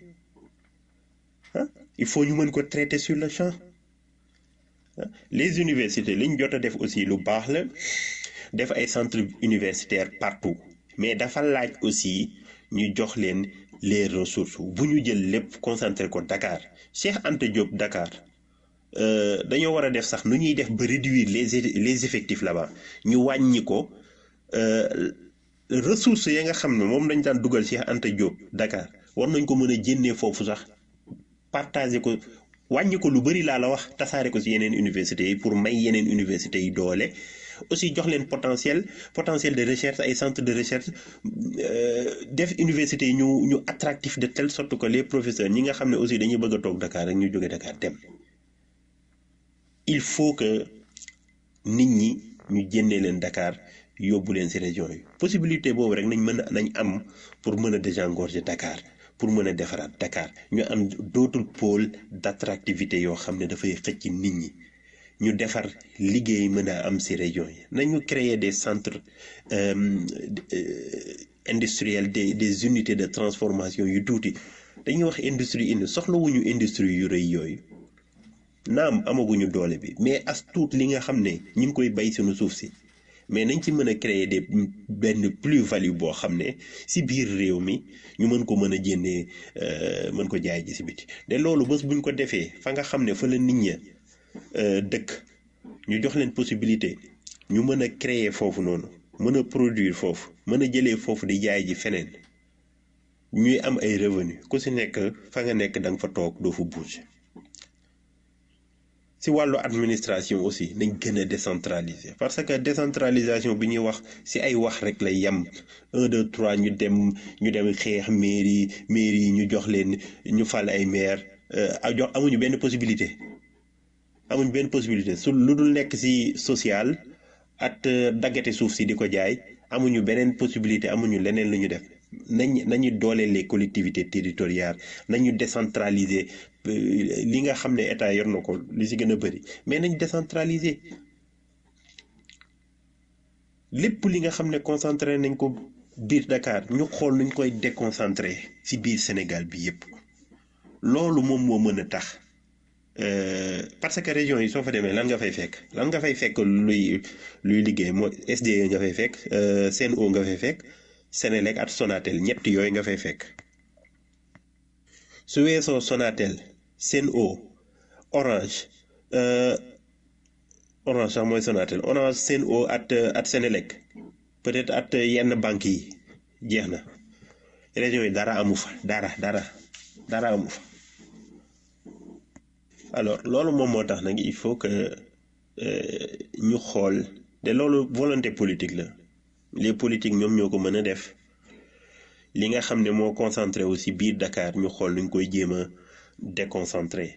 ah il faut ñu mën ko traiter sur le champ ah les universités liñ jot a def aussi lu baax la def ay centres universitaires partout mais dafa laaj aussi ñu jox leen les ressources bu ñu jël lépp concentré ko Dakar Cheikh Anta Diop Dakar euh, dañoo war a def sax nu ñuy def ba réduire les les effectifs là-bas ñu wàññi ko euh, ressources ya nga xam ne moom dañ daan dugal Cheikh Anta Diop Dakar war nañ ko mën a jénnee foofu sax partager ko wàññi ko lu bari laa la wax tasaare ko ci yeneen universités yi pour may yeneen universités yi doole aussi jox leen potentiel potentiel de recherche ay centres de recherche euh, def université yi ñu ñu attractif de telle sorte que les professeurs ñi nga xam ne aussi dañuy bëgg a toog Dakar rek ñu jóge Dakar dem il faut que nit ñi ñu jénnee leen Dakar yóbbu leen ci région yi possibilité boobu rek nañ mën a nañ am pour mën a désengorger Dakar pour mën a defaraat Dakar ñu am d'autres pôles d'attractivité yoo xam ne dafay xëcc nit ñi ñu defar liggéey mën a am ci région yi nañu créer des centres euh, euh, industriels des des unités de transformation yu tuuti dañuy wax industrie indi soxlawuñu industrie yu rëy yooyu naam amaguñu doole bi mais as tuut li nga xam ne ñu ngi koy bay suñu suuf si mais nañ ci mën a créer des benn plus-value boo xam ne ci biir réew mi ñu mën ko mën a jénnee mën ko jaay ji ci biti de loolu bés buñ ko defee fa nga xam ne fa la nit ña dëkk ñu jox leen possibilité ñu mën a créer foofu noonu mën a produire foofu mën a jëlee foofu di jaay ji feneen ñuy am ay revenu ku ci nekk fa nga nekk da nga fa toog doo fa bouger ci wàllu administration aussi nañ gën a décentraliser parce que décentralisation bi ñuy wax ci ay wax rek lay yem un deux trois ñu dem ñu dem xeex mairie mairie ñu jox leen ñu fal ay maire a jox amuñu benn possibilité amuñ benn possibilité su lu dul nekk ci social at daggate suuf si di ko jaay amuñu beneen possibilité amuñu leneen lu ñu def nañ nañu dooleel les collectivités territoriales nañu décentraliser li nga xam ne état yor na ko li ci gën a bari mais nañ décentraliser lépp li nga xam ne concentré nañ ko biir Dakar ñu xool nuñ koy déconcentré ci biir Sénégal bi yépp loolu moom moo mën a tax Euh, parce que région yi soo fa demee lan nga fay fekk lan nga fay fekk luy luy liggéey mooy S D E nga fay fekk euh, Sen'Eau nga fay fekk Senelec ak Sonatel ñett yooyu nga fay fekk su weesoo Sonatel Sen'Eau Orange euh, Orange sax mooy Sonatel Orange Sen'Eau at at Senelec peut-être at yenn banques yi jeex na région yi dara amu fa dara dara dara amu fa alors loolu moom moo tax nag il faut que ñu xool de loolu volonté politique la les politiques ñoom ñoo ko mën a def li nga xam ne moo concentré aussi biir Dakar ñu xool nuñ koy jéem a déconcentré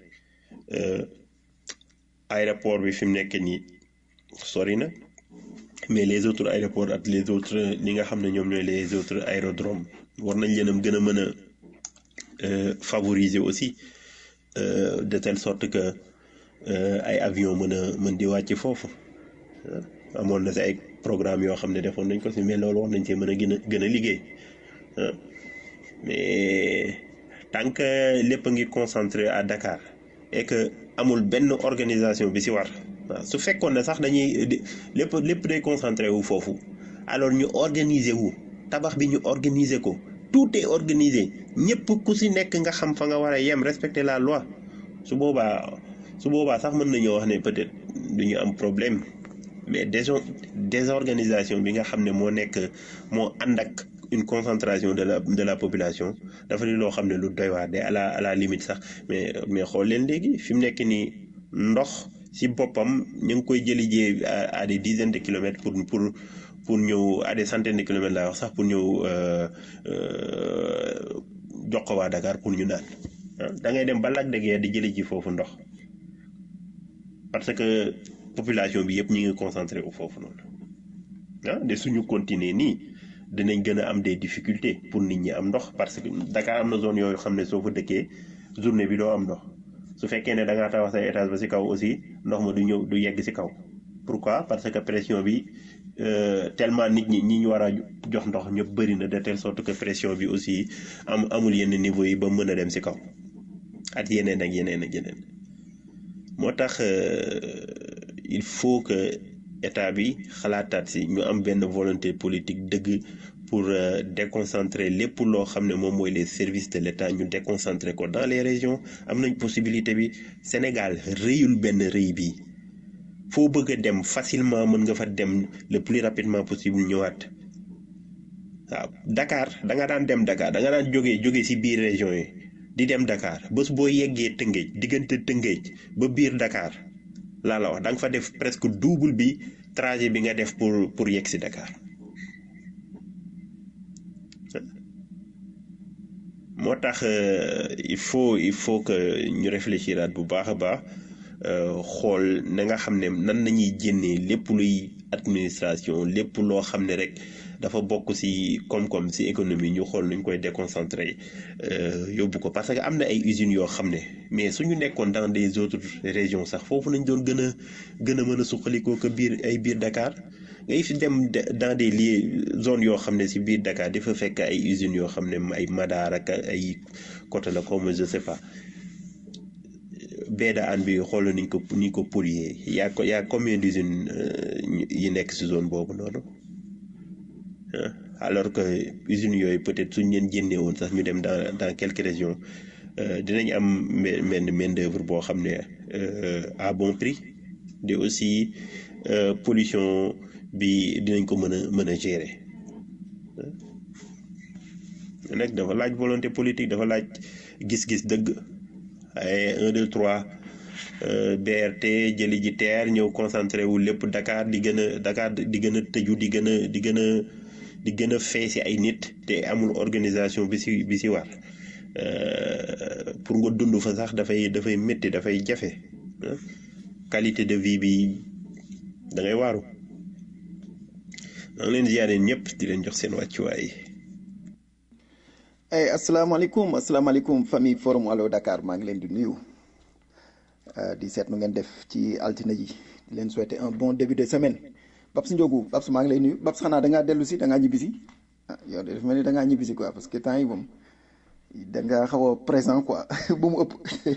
aéroport bi fi mu nekk nii sori na mais les autres aéroports ak les autres li nga xam ne ñoom ñooy les autres aérodromes war nañ leen a gën a mën a favoriser aussi euh, de telle sorte que ay avion mën a mën di wàcc foofu amoon na si ay programme yoo xam ne defoon nañ ko si mais loolu wax nañ see mën a gën a gën a liggéey mais tant que lépp a ngi concentré à Dakar et que amul benn organisation bi si war waaw su fekkoon ne sax dañuy lépp lépp day concentré wu foofu alors ñu organiser wu tabax bi ñu organiser ko tout est organisé ñëpp ku si nekk nga xam fa nga war a yem respecter la loi su boobaa su boobaa sax mën nañoo wax ne peut-être du ñu am problème mais déjà désorganisation bi nga xam ne moo nekk moo ànd ak une concentration de la de la population dafa di loo xam ne lu doy waar de à la à la limite sax mais mais xool leen léegi fi mu nekk nii ndox si boppam ñu ngi koy jëli jee à des dizaines de kilomètres pour pour pour ñëw à des centaines de kilomètres laa wax sax pour ñëw jox ko waa Dakar pour ñu naan da ngay dem ba Lac de Guiers di jëli ji foofu ndox parce que population bi yëpp ñu ngi concentré wu foofu noonu ah de suñu continuer nii dinañ gën a am des difficultés pour nit ñi am ndox parce que Dakar am na zone yooyu xam ne soo fa dëkkee journée bi doo am ndox su fekkee ne da ngaa tabax say étage ba ci kaw aussi ndox ma du ñëw du yegg ci kaw pourquoi parce que pression bi euh, tellement nit ñi ñi ñu war a jox ndox ñëpp bëri na de telle sorte que pression bi aussi am amul yenn niveau yi ba mën a dem ci kaw at yeneen ak yeneen ak yeneen moo tax il faut que état bi xalaataat ci ñu am benn volonté politique dëgg pour euh, déconcentrer lépp loo xam ne moom mooy les services de l'état ñu déconcentrer ko dans les régions am nañ possibilité bi Sénégal rëyul benn rëy bi foo bëgg a dem facilement mën nga fa dem le plus rapidement possible ñëwaat waaw Dakar da nga daan dem Dakar da nga daan jógee jógee ci biir région yi di dem Dakar bés boo yeggee Tëngéej diggante Tëngéej ba biir Dakar laa la wax da nga fa def presque double bi trajet bi nga def pour pour yegg ci Dakar moo tax il faut il faut que ñu réfléchiraat bu baax a baax xool na nga xam ne nan nañuy génnee lépp luy administration lépp loo xam ne rek dafa bokk ci koom-koom ci économie ñu xool nuñ koy déconcentrer yóbbu ko parce que am na ay usines yoo xam ne mais suñu nekkoon dans des autres régions sax foofu nañ doon gën a gën a mën a suqalikoo que biir ay biir Dakar ngay fi dem dans des lieux zones yoo xam ne ci biir Dakar dafa fekk ay usines yoo xam ne ay Madar ak ay côté la comme je sais pas beeda an bi xool niñ ko niñ ko polluer yaa ko yaa combien d'usines yi nekk ci zone boobu noonu alors que usines yooyu peut-être suñ leen génnee woon sax ñu dem dans dans quelques régions dinañ am benn main d'œuvre boo xam ne à bon prix de aussi pollution bi dinañ ko mën a mën a gérer nag dafa laaj volonté politique dafa laaj gis-gis dëgg ay un deux trois B R T jëli ji teer ñëw concentré wu lépp Dakar di gën a Dakar di gën a tëju di gën a di gën a di gën a fay ci ay nit te amul organisation bi ci bi ci war pour nga dund fa sax dafay dafay métti dafay jafe qualité de vie bi da ngay waaru maa ngi leen ziyaare ñëpp di leen jox seen wàccuwaay. ay asalaamaaleykum asalaamaaleykum famille forum Allo Dakar maa ngi leen di nuyu di seet nu ngeen def ci altine ji di leen souhaiter un bon début de semaine Babs Ndiogu Babs maa ngi lay nuyu Babs xanaa da ngaa dellu si da ngaa ñibbisi ah yow de dafa mel ni da ngaa ñibbisi quoi parce que temps yi moom da nga xaw a présent quoi bu mu ëpp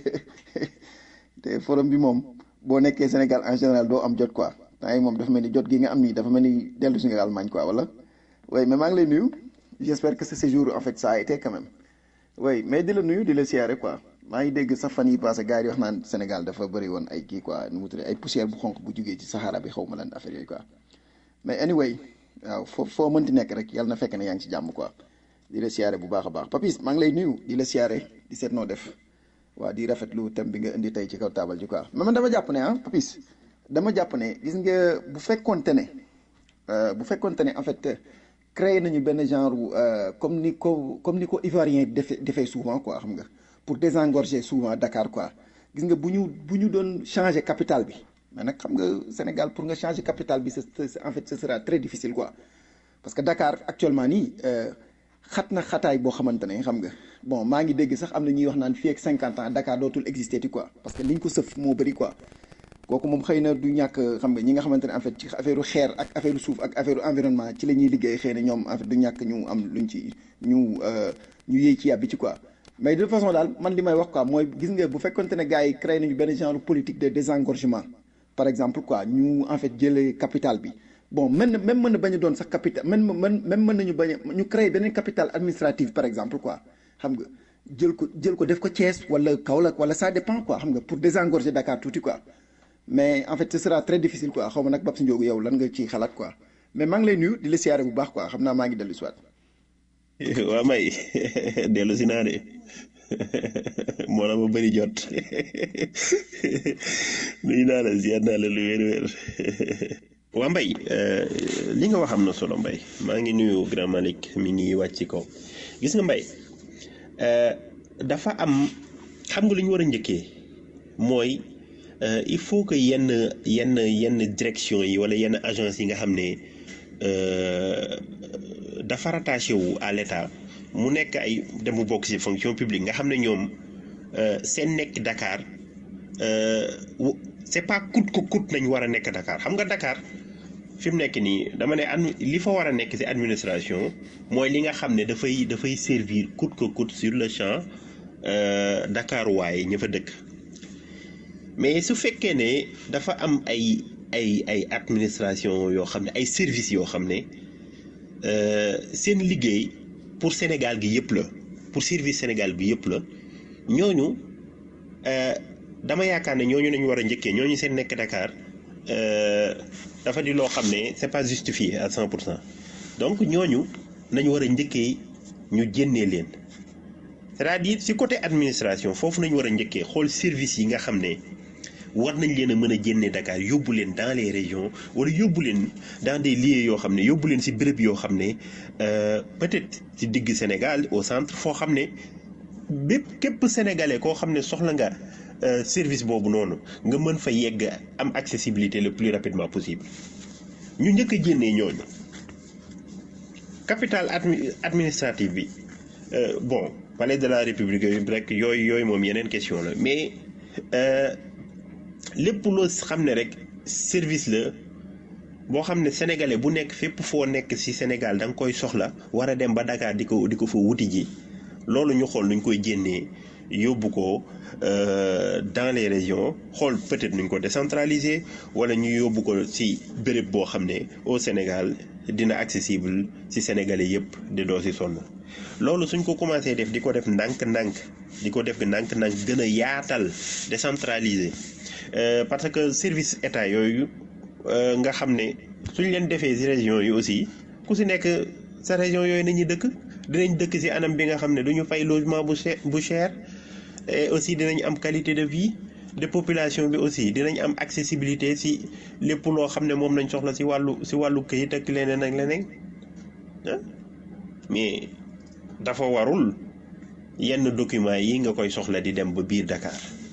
te forum bi moom boo nekkee Sénégal en général doo am jot quoi temps yi moom dafa mel ni jot gi nga am nii dafa mel ni dellu si nga Allemagne quoi wala oui mais maa ngi lay nuyu j'espère que ce séjour en fait ça a été quand même oui mais di la nuyu di la siyaare quoi maa ngi dégg sax fan yi passé gars yi wax naan Sénégal dafa bëri woon ay kii quoi nu mu tudd ay poussière bu xonq bu jugee ci Sahara bi xaw ma lan affaire yooyu quoi mais anyway waaw foo foo mënti nekk rek yàlla na fekk ne yaa ngi ci jàmm quoi di la siyaare bu baax a baax Papis maa ngi lay nuyu di la siyaare di seet noo def waaw di rafetlu thème bi nga indi tey ci kaw taabal ji quoi mais man dama jàpp ne ah Papis dama jàpp ne gis nga bu fekkoonte ne bu fekkoonte ne en fait créé nañu benn genre comme ni ko comme ni ko Ivoirien defee defee souvent quoi xam nga pour désengorger souvent Dakar quoi gis nga bu ñu bu ñu doon changer capitale bi mais nag xam nga Sénégal pour nga changer capitale bi c'est en fait ce sera très difficile quoi parce que Dakar actuellement nii xat na xataay boo xamante ne xam nga bon maa ngi dégg sax am na ñuy wax naan fii ak cinquante ans Dakar dootul exister ti quoi parce que liñ ko sëf moo bëri quoi kooku moom xëy na du ñàkk xam nga ñi nga xamante ne en fait ci affaire xeer ak affaire suuf ak affaire environnement ci la ñuy liggéey xëy na ñoom en fait du ñàkk ñu am luñ ci ñu ñu yéey ci yàbbi ci quoi mais de toute façon daal man li may wax quoi mooy gis nga bu fekkonte ne gars yi créé nañu benn genre politique de désengorgement par exemple quoi ñu en fait jëlee capitale bi bon mën na même mën na bañ a doon sax capital même mën même mën nañu bañ a ñu créé beneen capitale administrative par exemple quoi xam nga jël ko jël ko def ko Thiès wala Kaolack wala ça dépend quoi xam nga pour désengorger Dakar tuuti quoi mais en fait ce sera très difficile quoi xaw ma nag Babs Ndiogou yow lan nga ci xalaat quoi mais maa ngi lay nuyu di la siyaare bu baax quoi xam naa maa ngi dellu si waat. waa may dellu si naa de moo la ma bëri jot nuyu naa la ziar naa la lu wér-wér waa Mbaye li nga wax am na solo Mbaye maa ngi nuyu Grand Malick mi ngi wàcc ci kaw gis nga Mbaye dafa am xam nga lu ñu war a njëkkee mooy. Euh, il faut que yenn yenn yenn direction yi wala yenn agence yi nga xam ne dafa rattaché wu à l'État mu nekk ay demu bokk ci fonction publique nga xam ne ñoom seen nekk Dakar c'est pas coûte que coûte nañ war a nekk Dakar xam nga Dakar fi mu nekk nii dama ne ad li fa war a nekk ci administration mooy li nga xam ne dafay dafay servir coûte que coûte sur le champ Dakar waaye ña fa dëkk. mais su fekkee ne dafa am ay ay ay administration yoo xam ne ay services yoo xam ne seen liggéey pour Sénégal gi yëpp la pour service Sénégal bi yëpp la ñooñu dama yaakaar ne ñooñu nañu war a njëkkee ñooñu seen nekk Dakar dafa di loo xam ne c'est pas justifié à cent pour cent donc ñooñu nañu war a njëkkee ñu génnee leen c'est-à-dire ci côté administration foofu nañu war a njëkkee xool service yi nga xam ne war nañ leen a mën a génne Dakar yóbbu leen dans les régions wala yóbbu leen dans des lieux yoo xam ne yóbbu leen ci béréb yoo xam ne peut-être ci digg Sénégal au centre foo xam ne bépp képp sénégalais koo xam ne soxla nga service boobu noonu nga mën fa yegg am accessibilité le plus rapidement possible ñu njëkk a génnee ñooñu capitale admi administrative bi bon palais de la République yooyu rek yooyu yooyu moom yeneen question la mais lépp loo xam ne rek service la boo xam ne sénégalais bu nekk fépp foo nekk ci Sénégal da nga koy soxla war a dem ba Dakar di ko di ko fa wuti ji loolu ñu xool nuñ koy génnee yóbbu ko dans les régions xool peut-être nuñ ko décentraliser wala ñu yóbbu ko ci béréb boo xam ne au Sénégal dina accessible ci sénégalais yépp di doo ci sonn loolu suñ ko commencé def di ko def ndànk-ndànk di ko def ndànk-ndànk gën a yaatal décentraliser parce que service état yooyu nga xam ne suñ leen defee ci région yi aussi ku ci nekk sa région yooyu nañuy dëkk dinañ dëkk ci anam bi nga xam ne duñu fay logement bu cher bu cher et aussi dinañ am qualité de vie de population bi aussi dinañ am accessibilité ci lépp loo xam ne moom nañ soxla ci wàllu ci wàllu këyit ak leneen ak leneen mais dafa warul yenn documents yi nga koy soxla di dem ba biir Dakar.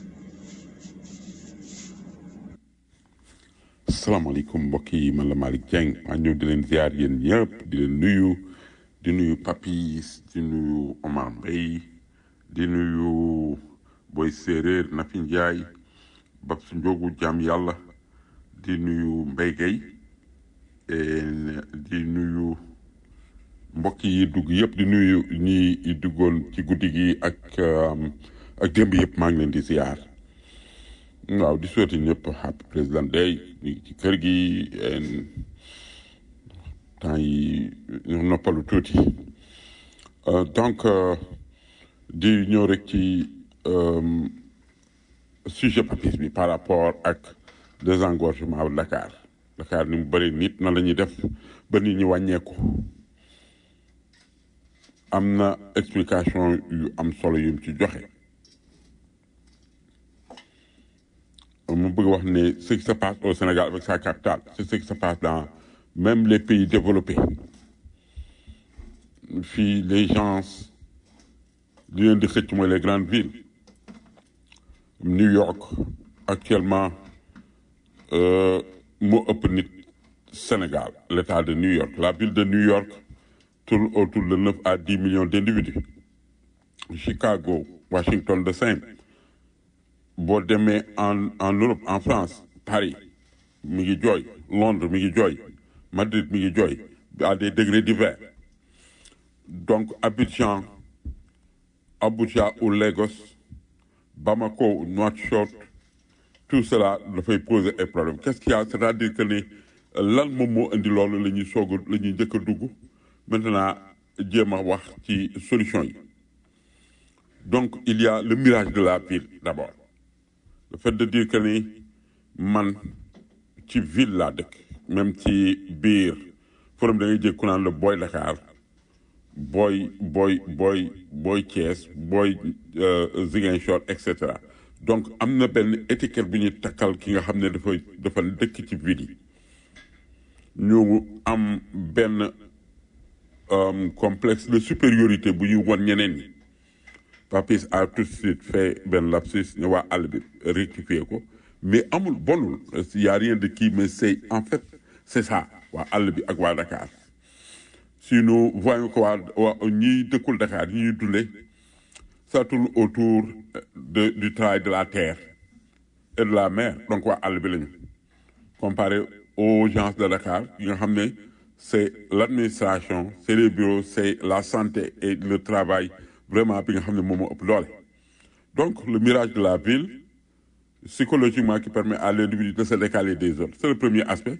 asalaamaaleykum mbokk yi man la Malick Dieng maa ñëw di leen ziar yéen ñëpp di leen nuyu di nuyu Papis di nuyu Omar Mbaye di nuyu Boy Séeréer Nafi Ndiaye Babs Ndiogou Jaam Yàlla di nuyu Mbaye Gueye di nuyu mbokk yi dugg yëpp di nuyu ñi duggoon ci guddi gi ak ak démb yëpp maa ngi leen di ziar waaw di souhaiter ñëpp happy President Day ñu ngi ci kër gi temps yi noppalu tuuti Euh, donc euh, di ñëw rek ci euh, sujet papis bi par rapport ak désengorgement Dakar Dakar ni mu bëri nit na la ñuy def ba nit ñi wàññeeku am na explication yu am solo yu mu ci joxe mu bëgg wax ne ce qui se passe au Sénégal avec sa capitale c'est ce qui se passe dans même les pays développés fii les gens li leen di xëcc mooy les grandes villes New York actuellement euh, moo ëpp nit Sénégal l'état de New York la ville de New York tourne autour de neuf à dix millions d'individus Chicago Washington de same boo demee en en Europe en France Paris mi ngi jooy Londres mi ngi jooy Madrid mi ngi jooy à des degrés divers donc Abidjan Abuja ou Lagos Bamako Nouakchott tout cela dafay poser ay problèmes qu'est-ce qu'il y a c'est-à-dire que ni lan moom moo indi loolu la ñuy soog a la ñuy njëkk a dugg maintenant jéem a wax ci solution yi donc il y a le mirage de la ville d'abord le fait de dire que ni man ci ville laa dëkk même ci biir forum da ngay jég ku naan la booy Dakar booy booy booy booy Thiès booy Ziguinchor et cetera donc am na benn étiquette bu ñuy takkal ki nga xam ne dafa dafa dëkk ci ville yi ñu am benn complexe de supériorité bu ñuy won ñeneen ñi Papis a tout de suite fait benn lapsus ne waa àll bi rectifier ko mais amul bonul il y a rien de qui mais c'est en fait c'est ça waa àll bi ak waa Dakar si nous voyons que waa waa ñiy dëkkul Dakar ñi ñuy dundee ça tourne autour de du travail de la terre et de la mer donc waa àll bi lañu comparé aux gens de Dakar yi nga xam ne c'est l'administration c'est les bureaux c'est la santé et le travail vraiment bi nga xam ne moom moo ëpp doole donc le mirage de la ville psychologiquement qui permet à l'individu de se décaler des autres c'est le premier aspect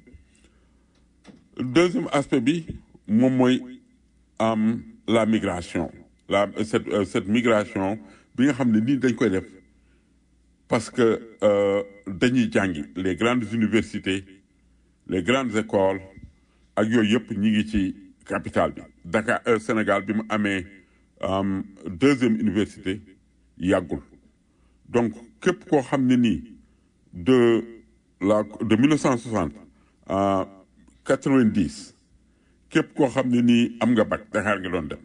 deuxième aspect bi moom mooy am la migration la cette euh, cette migration bi nga xam ne nii dañ koy def parce que euh, dañuy jàngi les grandes universités les grandes écoles ak yooyu yëpp ñi ngi ci capitale bi Dakar euh, Sénégal bi mu amee euh, deuxième université yàggul donc képp koo xam ne nii de la de mille neuf cent soixante à quatre-vingt-dix képp koo xam ne nii am nga bac Dakar nga doon dem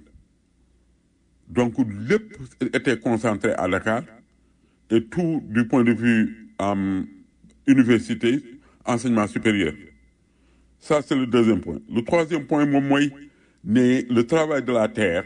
donc lépp était concentré à Dakar et tout du point de vue euh, université enseignement supérieur ça c'est le deuxième point le troisième point moom mooy ne le travail de la terre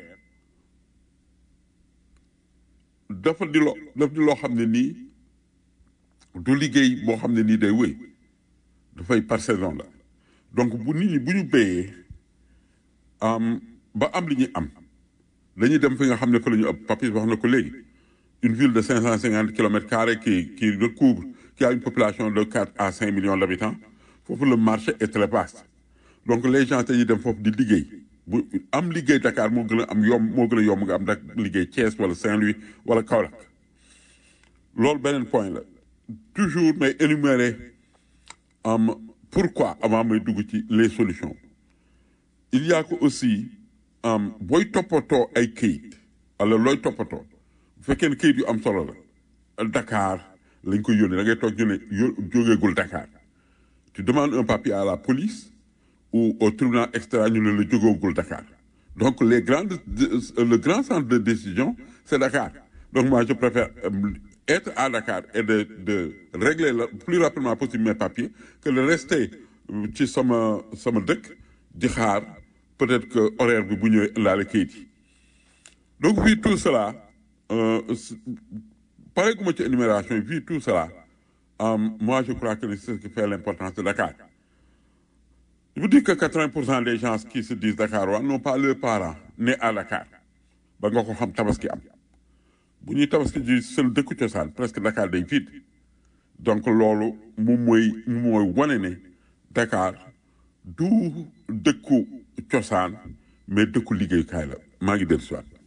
dafa di loo dafa di loo xam ne nii du liggéey boo xam ne nii day wéy dafay par saison la donc bu nit ñi bu ñu béyee am ba am li ñuy am dañuy dem fi nga xam ne fa la ñu ëpp Papis wax na ko léegi une ville de cinq cent cinquante kilomètres carrés qui qui recouvre qui a une population de quatre à cinq millions d'habitants foofu le marché est très vaste donc les gens dañuy dem foofu di liggéey bu am liggéey Dakar moo gën a am yomb moo gën a yomb nga am dak liggéey Thiès wala Saint-Louis wala Kaolack loolu beneen point la toujours may énumérer am pourquoi avant may dugg ci les solutions il y a que aussi am booy toppatoo ay këyit alors looy toppatoo bu fekkee ne këyit yu am solo la Dakar lañ koy yónnee da ngay toog ñu ne yo jógeegul Dakar tu demandes un papier à la police ou au tribunal extra ñu ne la jógeegul Dakar donc les grandes le grand centre de décision c'est Dakar donc moi je préfère être à Dakar et de de régler le plus rapidement possible mes papiers que de rester ci sama sama dëkk di xaar peut-être que horaire bi bu ñëwee indaale kayit yi donc vu tout cela euh, pareil que ci énumération vu tout cela euh, moi je crois que c'est ce qui fait l'importance de Dakar je vous dis que quatre-vingts pour cent des gens qui se disent Dakarois n'ont pas leurs parents nés à Dakar ba nga ko xam tabaski am bu ñuy tabaski ji seen dëkku cosaan presque Dakar day vide donc loolu moom mooy moom mooy wane ne Dakar du dëkku cosaan mais dëkku liggéeykaay la maa ngi dellu si waat.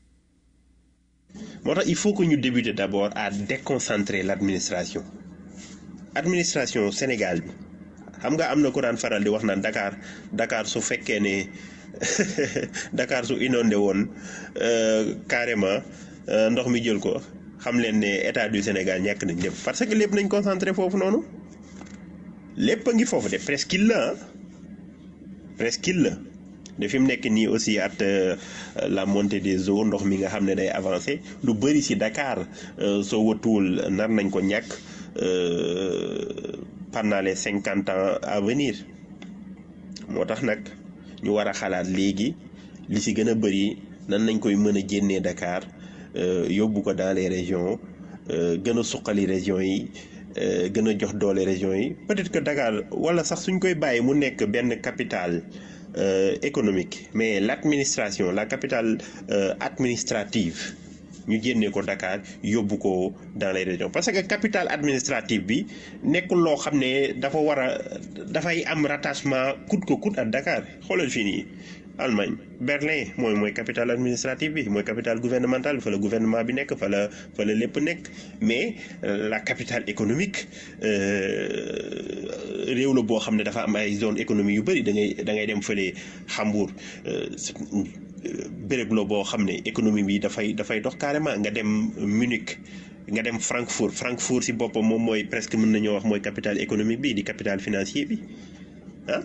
moo tax il faut que ñu débuter d'abord à déconcentrer l'administration administration Sénégal bi xam nga am na ko daan faral di wax naan Dakar Dakar su fekkee ne Dakar su inondé woon carrément ndox mi jël ko xam leen ne état du Sénégal ñàkk nañ lépp parce que lépp nañ concentré foofu noonu lépp a ngi foofu de presqu'île la presqu'île la de fi mu nekk nii aussi at la montée des eaux ndox mi nga xam ne day avancé lu bëri ci Dakar soo watuwul nar nañ ko ñàkk pendant les cinquante ans à venir moo tax nag ñu war a xalaat léegi li ci gën a bëri nan nañ koy mën a génnee Dakar yóbbu ko dans les régions gën a suqali régions yi gën a jox doole régions yi peut-être que Dakar wala sax suñ koy bàyyi mu nekk benn capitale Euh, économique mais l'administration la capitale euh, administrative ñu génnee ko Dakar yóbbu ko dans les régions parce que capitale administrative bi nekkul loo xam ne dafa war a dafay am rattachement coûte que coûte ak Dakar xoolal fii nii Allemagne Berlin mooy mooy capitale administrative bi mooy capitale gouvernementale bi fa la gouvernement bi nekk fa la fa la lépp nekk mais euh, la capitale économique réew la boo xam ne dafa am ay zone économique yu bëri da ngay da ngay dem fële Hambourg béréb la boo xam ne économie bi dafay dafay dox carrément nga dem Munich nga dem Francfort Francfort si boppam moom mooy presque mën nañoo wax mooy capitale économique bi di capitale financier bi ah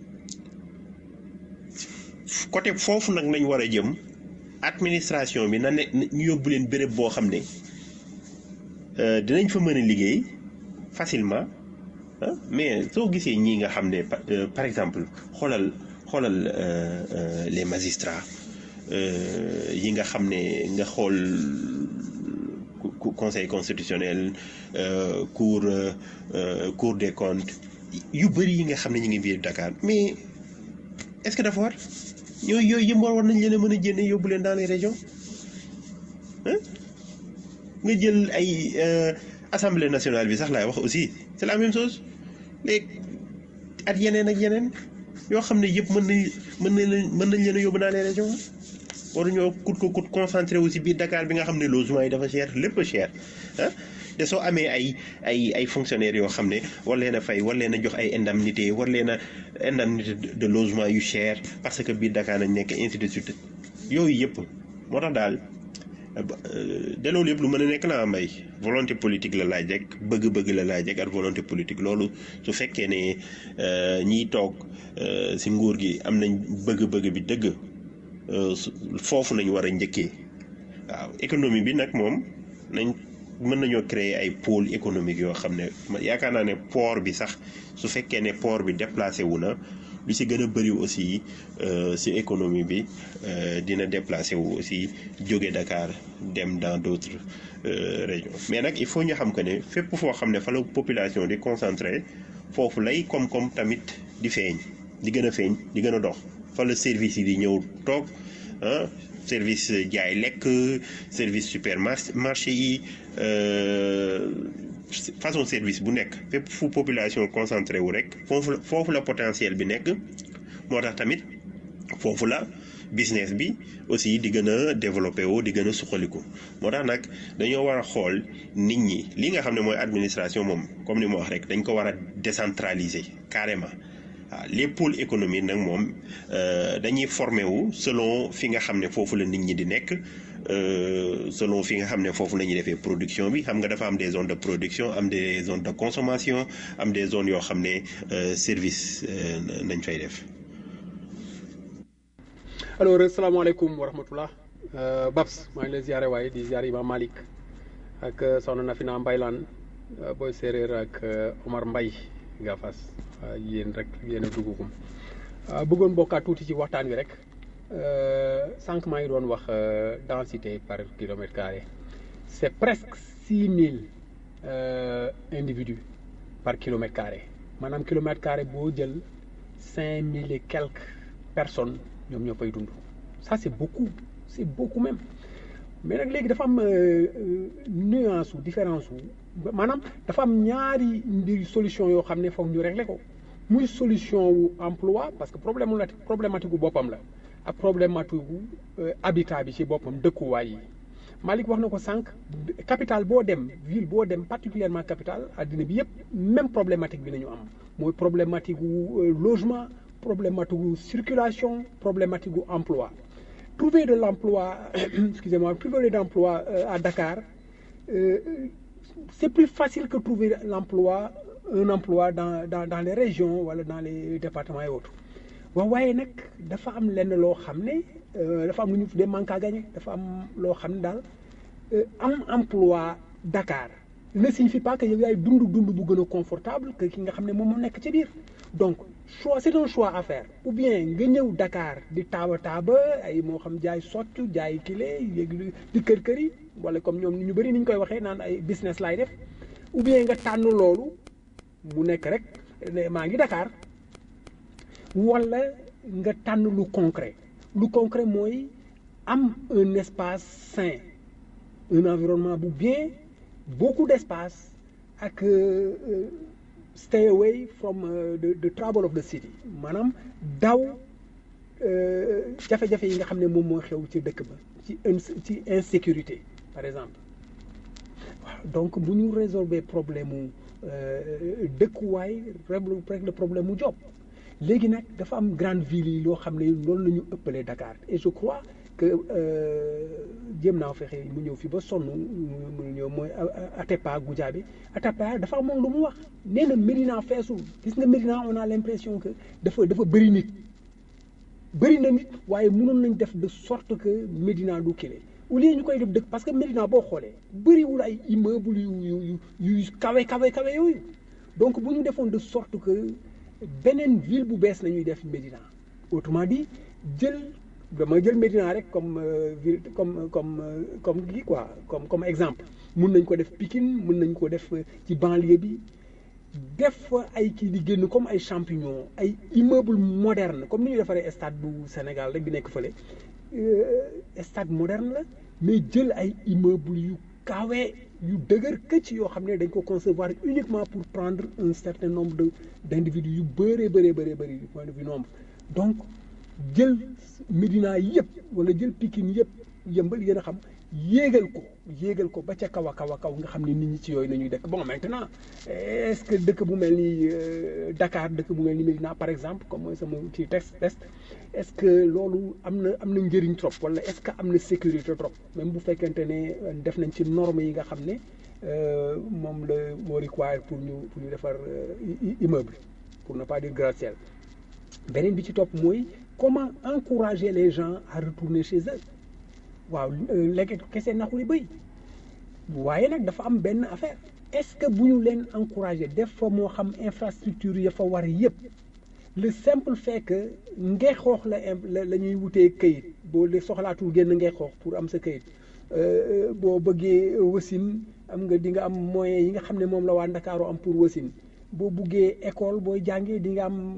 côté foofu nag nañ war a jëm administration bi na ne ñu yóbbu leen béréb boo xam ne dinañ fa mën a liggéey facilement ah mais soo gisee ñii nga xam ne par exemple xoolal xoolal les magistrats yi nga xam ne nga xool conseil constitutionnel cour cour des comptes yu bëri yi nga xam ne ñu ngi biir Dakar mais est-ce que dafa war yooyu yooyu yëpp war nañ leen a mën a jénne yóbbu leen dans les régions ah nga jël ay assemblée nationale bi sax laay wax aussi c'est la même chose léegi at yeneen ak yeneen yoo xam ne yëpp mën nañ mën nañ leen mën nañ leen a yóbbu dans les régions waruñoo kut ko kut concentré aussi biir Dakar bi nga xam ne logement yi dafa cher lépp cher ah te soo amee ay ay ay fonctionnaires yoo xam ne war leen a fay war leen a jox ay indemnité war leen a indemnité de logement yu cher parce que biir Dakar nañ nekk ainsi de suite yooyu yëpp moo tax daal de loolu yëpp lu mën a nekk la mbay volonté politique la laaj rek bëgg-bëgg la laaj rek ak volonté politique loolu su fekkee ne ñiy toog si nguur gi am nañ bëgg-bëgg bi dëgg foofu nañ war a njëkkee waaw économie bi nag moom nañ mën nañoo créer ay pôle économique yoo xam ne yaakaar naa ne port bi sax su fekkee ne port bi déplacé wu na lu ci gën a bëri aussi ci économie bi dina déplacé wu aussi jóge Dakar dem dans d'autres régions mais nag il faut ñu xam que ne fépp foo xam ne fa la population di concentré foofu lay koom-koom tamit di feeñ di gën a feeñ di gën a dox fa la service yi di ñëw toog ah service jaay lekk service supermarché yi façon service bu nekk fépp fu population concentré wu rek foofu foofu la potentiel bi nekk moo tax tamit foofu la business bi aussi di gën a développé wu di gën a suqaliku moo tax nag dañoo war a xool nit ñi li nga xam ne mooy administration moom comme ni ma wax rek dañ ko war a décentraliser carrément waaw les pôles économiques nag moom dañuy formé wu selon fi nga xam ne foofu la nit ñi di nekk selon fi nga xam ne foofu la ñuy defee production bi xam nga dafa am des zones de production am des zones de consommation am des zones yoo xam ne service nañ fay def. alors salaamaaleykum wa rahmatullah Babs maa ngi lay ziare waaye di ziare Imam Malick ak soxna Nafina Mbaylaan booy séeréer ak Omar Mbaye Gafas yéen rek yéen a dugugum bëggoon bokkaat tuuti ci waxtaan wi rek sànq maa ngi doon wax densité par kilomètre carré c'est presque six mille individus par kilomètre carré maanaam kilomètre carré boo jël cinq mille et quelques personnes ñoom ñoo fay dund ça c'est beaucoup c'est beaucoup même mais nag léegi dafa am nuance ou différence wu maanaam dafa am ñaari mbir solution yoo xam ne foog ñu régler ko muy solution wu emploi parce que problème la problématique gu boppam la ak problématique gu habitat bi ci boppam dëkkuwaay yi Malick wax na ko sànq capitale boo dem ville boo dem particulièrement capitale àddina bi yëpp même problématique bi nañu am mooy problématique gu logement problématique gu circulation problématique gu emploi trouver de l'emploi excusez-moi trouver de l'emploi euh, à Dakar euh, c'est plus facile que trouver l'emploi un emploi dans dans dans les régions wala dans les départements et autres waaw waaye nag dafa am lenn loo xam ne dafa am lu ñu tuddee manque à gagner dafa am loo xam ne daal am emploi Dakar ne signifie pas que yow yaay dund dund bu gën a confortable que ki nga xam ne moom moo nekk ci biir donc choix c'est un choix à faire ou bien nga ñëw Dakar di taaba taaba ay moo xam jaay soccu jaay kile yéegi di kër kër yi wala comme ñoom ñu bëri ni ñu koy waxee naan ay business laay def ou bien nga tànn loolu mu nekk rek ne maa ngi Dakar wala nga tànn lu concret lu concret mooy am un espace sain un environnement bu bien beaucoup d'espace ak euh, stay away from uh, the, the trouble of the city maanaam daw jafe-jafe yi nga xam ne moom moo xew ci dëkk ba ci ci insécurité par exemple waaw donc bu ñu résolver problème mu dëkkuwaay régler problème mu job léegi nag dafa am grande ville yi loo xam ne loolu la ñu ëppalee Dakar et je crois que jéem naa fexe mu ñëw fi ba sonn mu ñëw mooy Atepa Goudiaby Atepa dafa amoon lu mu wax nee na Médina feesul gis nga Médina on a l'impression que dafa dafa bëri nit bëri na nit waaye mënoon nañ def de sorte que Médina du kile au lieu ñu koy def dëkk parce que Médina boo xoolee bëriwul ay immeuble yu yu yu kawe kawe kawe yooyu donc bu ñu defoon de sorte que beneen ville bu bees la ñuy def Médina autrement dit jël dama jël Médina rek comme ville comme comme comme kii quoi comme comme exemple mun nañ ko def Pikine mun nañ ko def ci banlieue bi def fa ay kii di génn comme ay champignon ay immeuble moderne comme ni ñu defaree stade bu Sénégal rek bi nekk fële stade moderne la mais jël ay immeuble yu kawe yu dëgër këcc yoo xam ne dañ ko concevoir uniquement pour prendre un certain nombre de d'individus yu bëree bëree bëree bëri du point de vue nombre donc jël Médina yëpp wala jël Pikine yëpp yëmbal yéen a xam yéegal ko yéegal ko ba ca kaw a kaw a kaw nga xam ne nit ñi ci yooyu nañuy dëkk bon maintenant est-ce que dëkk bu mel ni Dakar dëkk bu mel ni Médina par exemple comme mooy sama ci test test est-ce que loolu am na am na njëriñ trop wala est-ce que am na sécurité trop même bu fekkente ne def nañ ci normes yi nga xam ne moom la moo require pour ñu pour ñu defar immeuble pour ne pas dire gratte-ciel beneen bi ci topp mooy comment encourager les gens à retourner chez eux waaw léegi kese naxuli bëy waaye nag dafa am benn affaire est-ce que bu ñu leen encourager def fa moo xam infrastructure ya fa war yëpp le simple fait que ngay xoox la la ñuy wutee këyit boo de soxlaatul génn ngay xoox pour am sa këyit boo bëggee wasin am nga di nga am moyens yi nga xam ne moom la waa Ndakaaru am pour wasin boo buggee école booy jàngee di nga am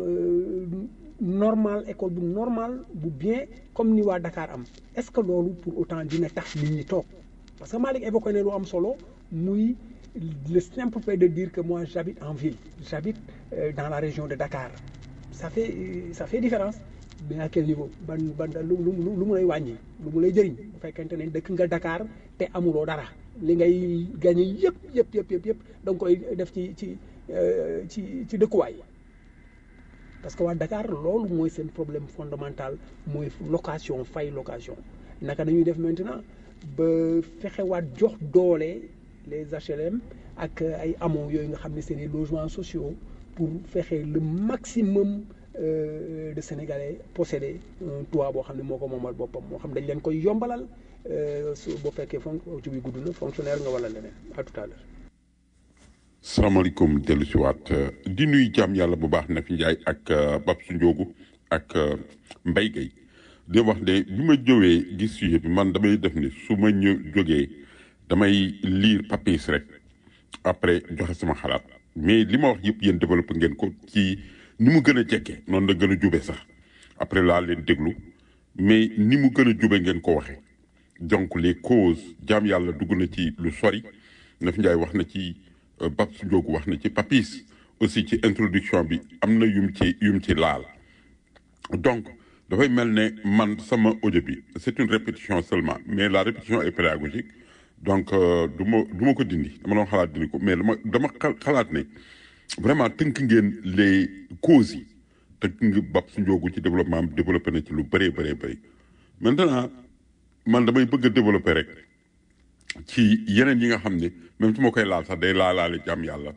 normal école bu normal bu bien comme ni waa Dakar am est-ce que loolu pour autant dina tax nit ñi toog parce que Malick évoqué ne lu am solo muy le simple fait de dire que moi j'habite en ville j'habite euh, dans la région de Dakar ça fait ça fait différence mais à quel niveau ban ban lu lu lu mu lay wàññi lu mu lay jëriñ bu fekkente ne dëkk nga Dakar te amuloo dara li ngay gagné yëpp yëpp yëpp yëpp yëpp da nga koy def ci ci ci ci dëkkuwaay parce que waa Dakar loolu mooy seen problème fondamental mooy location fay location naka dañuy def maintenant ba fexewaat jox doole les H L M ak ay amont yooyu nga xam ne c'est des logements sociaux pour fexe le maximum euh, de Sénégalais posséder un toit boo xam ne moo ko moomal boppam moo xam dañ leen koy yombalal su boo fekkee fon ci bi gudd na fonctionnaire nga wala leneen à tout à l'heure salaamaaleykum dellu si waat di nuyu jàmm yàlla bu baax na fi Njaay ak Babsu Njoogu ak Mbay Gay di wax ne bi ma jógee gis sujet bi man damay def ni su ma ñëw jógee damay lire papiers rek après joxe sama xalaat mais li ma wax yëpp yéen développé ngeen ko ci ni mu gën a jekkee noonu la gën a jube sax après laa leen déglu mais ni mu gën a jube ngeen ko waxee donc les causes jàmm yàlla dugg na ci lu sori na fi Njaay wax na ci Babsu Njoogu wax na ci papis aussi ci introduction bi am na yum ci yum ci laal donc dafay mel ne man sama audio bi c'est une répétition seulement mais la répétition est pédagogique donc du ma du ma ko dindi dama doon xalaat dindi ko mais dama dama xalaat ne vraiment tënk ngeen les causes yi tënk ngi Babs Ndiogou ci développement am développé na ci lu bëree bëree bëri maintenant man damay bëgg a développé rek ci yeneen yi nga xam ne même su ma koy laal sax day laalaale jàmm yàlla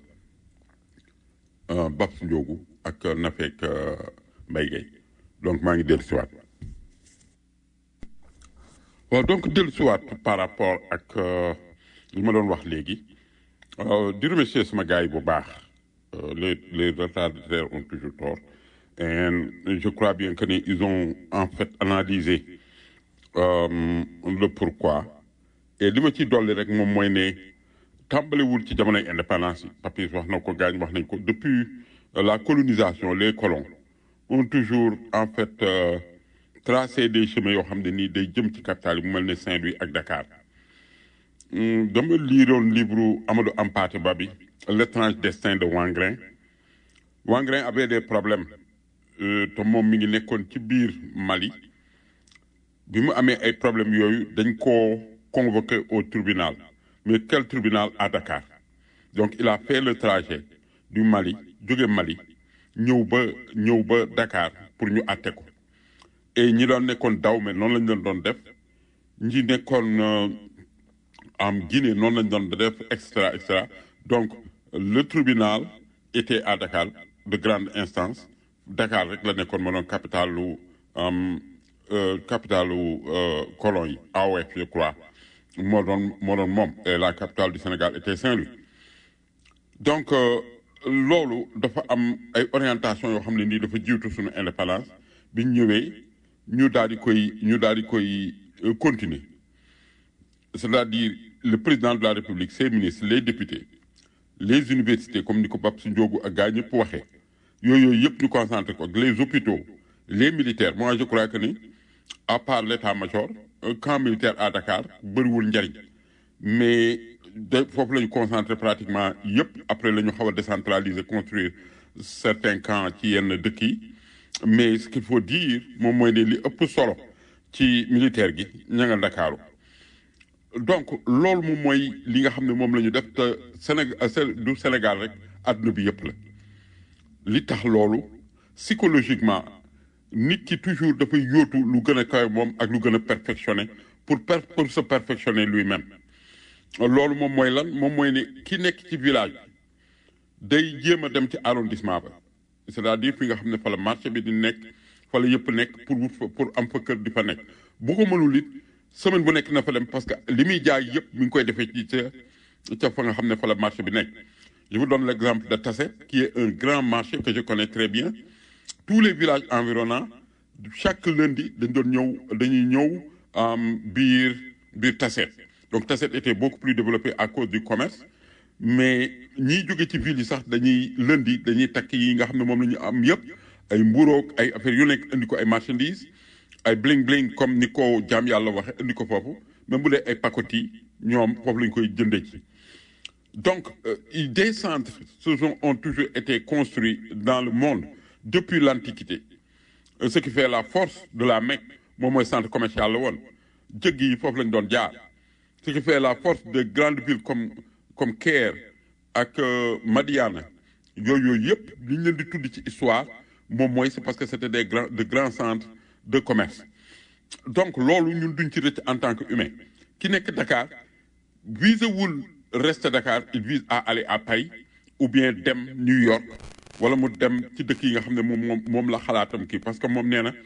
Babs Ndiogou ak Nafeek Mbaye Gueye donc maa ngi dellu siwaat waaw donc dellu siwaat par rapport ak li ma doon wax léegi di remercier sama gars yi bu baax les les retardataires ont toujours tort et je crois bien que ni ils ont en fait analysé euh, le pourquoi et li ma ciy dolli rek moom mooy ne tàmbalewul ci jamonoy indépendance yi Papis wax na ko gaañ wax nañ ko depuis la colonisation les colons ont toujours en fait euh, tracé des chemins yoo xam ne nii day jëm ci capital yi mu mel ne Saint-Louis ak Dakar dama liiroon livre Amadou Hampâté Bâ bi l'étrange destin de Wangrin Wangrin avait des problèmes te moom mi ngi nekkoon ci biir Mali bi mu amee ay problèmes yooyu dañ koo convoqué au tribunal mais quel tribunal à Dakar donc il a fait le trajet du Mali jóge Mali ñëw ba ñëw ba Dakar pour ñu àtte ko et ñi doon nekkoon daw mais noonu lañ leen doon def ñi nekkoon am Guinée noonu lañ doon def et cetera et cetera donc le tribunal était à Dakar de grande instance Dakar rek la nekkoon moo doon capitalu capitalu colon yi A O F je crois moo doon moo doon moom et la capitale du Sénégal était Saint-Louis donc loolu dafa am ay orientation yoo xam ne nii dafa jiitu suñu indépendance bi ñu ñëwee ñu daal di koy ñu daal di koy continuer c'est-à-dire le président de la République ses ministres les députés les universités comme ni ko Babs Ndiogou ak gaa ñëpp waxee yooyu yëpp ñu concentré ko les hôpitaux les militaires moi je crois que ni à part l'état-major un camp militaire à Dakar bëriwul njariñ mais de foofu la ñu concentré pratiquement yëpp après la ñu xaw a décentraliser construire certains camps ci yenn dëkk yi mais ce qu'il faut dire moom mooy ne li ëpp solo ci militaire gi ña nga Ndakaaru donc loolu moom mooy li nga xam ne moom la ñu def te Sénégal du Sénégal rek adduna bi yëpp la li tax loolu psychologiquement nit ki toujours dafay yóotu lu gën a kawe moom ak lu gën a perfectionner pour per pour se perfectionner lui-même loolu moom mooy lan moom mooy ne ki nekk ci village day jéem a dem ci arrondissement ba c'est-à-dire fi nga xam ne fa la marché bi di nekk fa la yëpp nekk pour wut fa pour am fa kër di fa nekk bu ko mënul it semaine bu nekk na fa dem parce que li muy jaay yëpp mi ngi koy defee ci ca ca fa nga xam ne fa la marché bi nekk. Je vous donne l'exemple de Tasset qui est un grand marché que je connais très bien tous les villages environnants chaque lundi dañ doon ñëw dañuy ñëw biir biir Tasset donc Tasset était beaucoup plus développé à cause du commerce mais ñiy jóge ci ville yi sax dañuy lundi dañuy takk yi nga xam ne moom la ñu am yëpp ay mburoog ay affaires yu nekk indi ko ay marchandises ay bling bling comme ni ko jaam yàlla waxe indi ko foofu même bu dee ay pacotille ñoom foofu lañ koy jëndee ci. Donc, euh, des centres se sont, ont toujours été construits dans le monde depuis l'Antiquité. Euh, ce qui fait la force de la Mecque, moom mooy centre commercial la woon jëgg yi foofu lañ doon jaar. Ce qui fait la force de grandes villes comme comme Caire ak euh, Madiana yooyu yooyu yëpp li ñu leen di tudd ci histoire moom mooy c'est parce que c'était des grands de grands centres de commerce. Donc loolu ñun duñ ci rëcc en tant que humain ki nekk Dakar visewul reste Dakar il vise à aller à Paris ou bien dem New York wala mu dem ci dëkk yi nga xam ne moom moom moom la xalaatam kii parce que moom nee na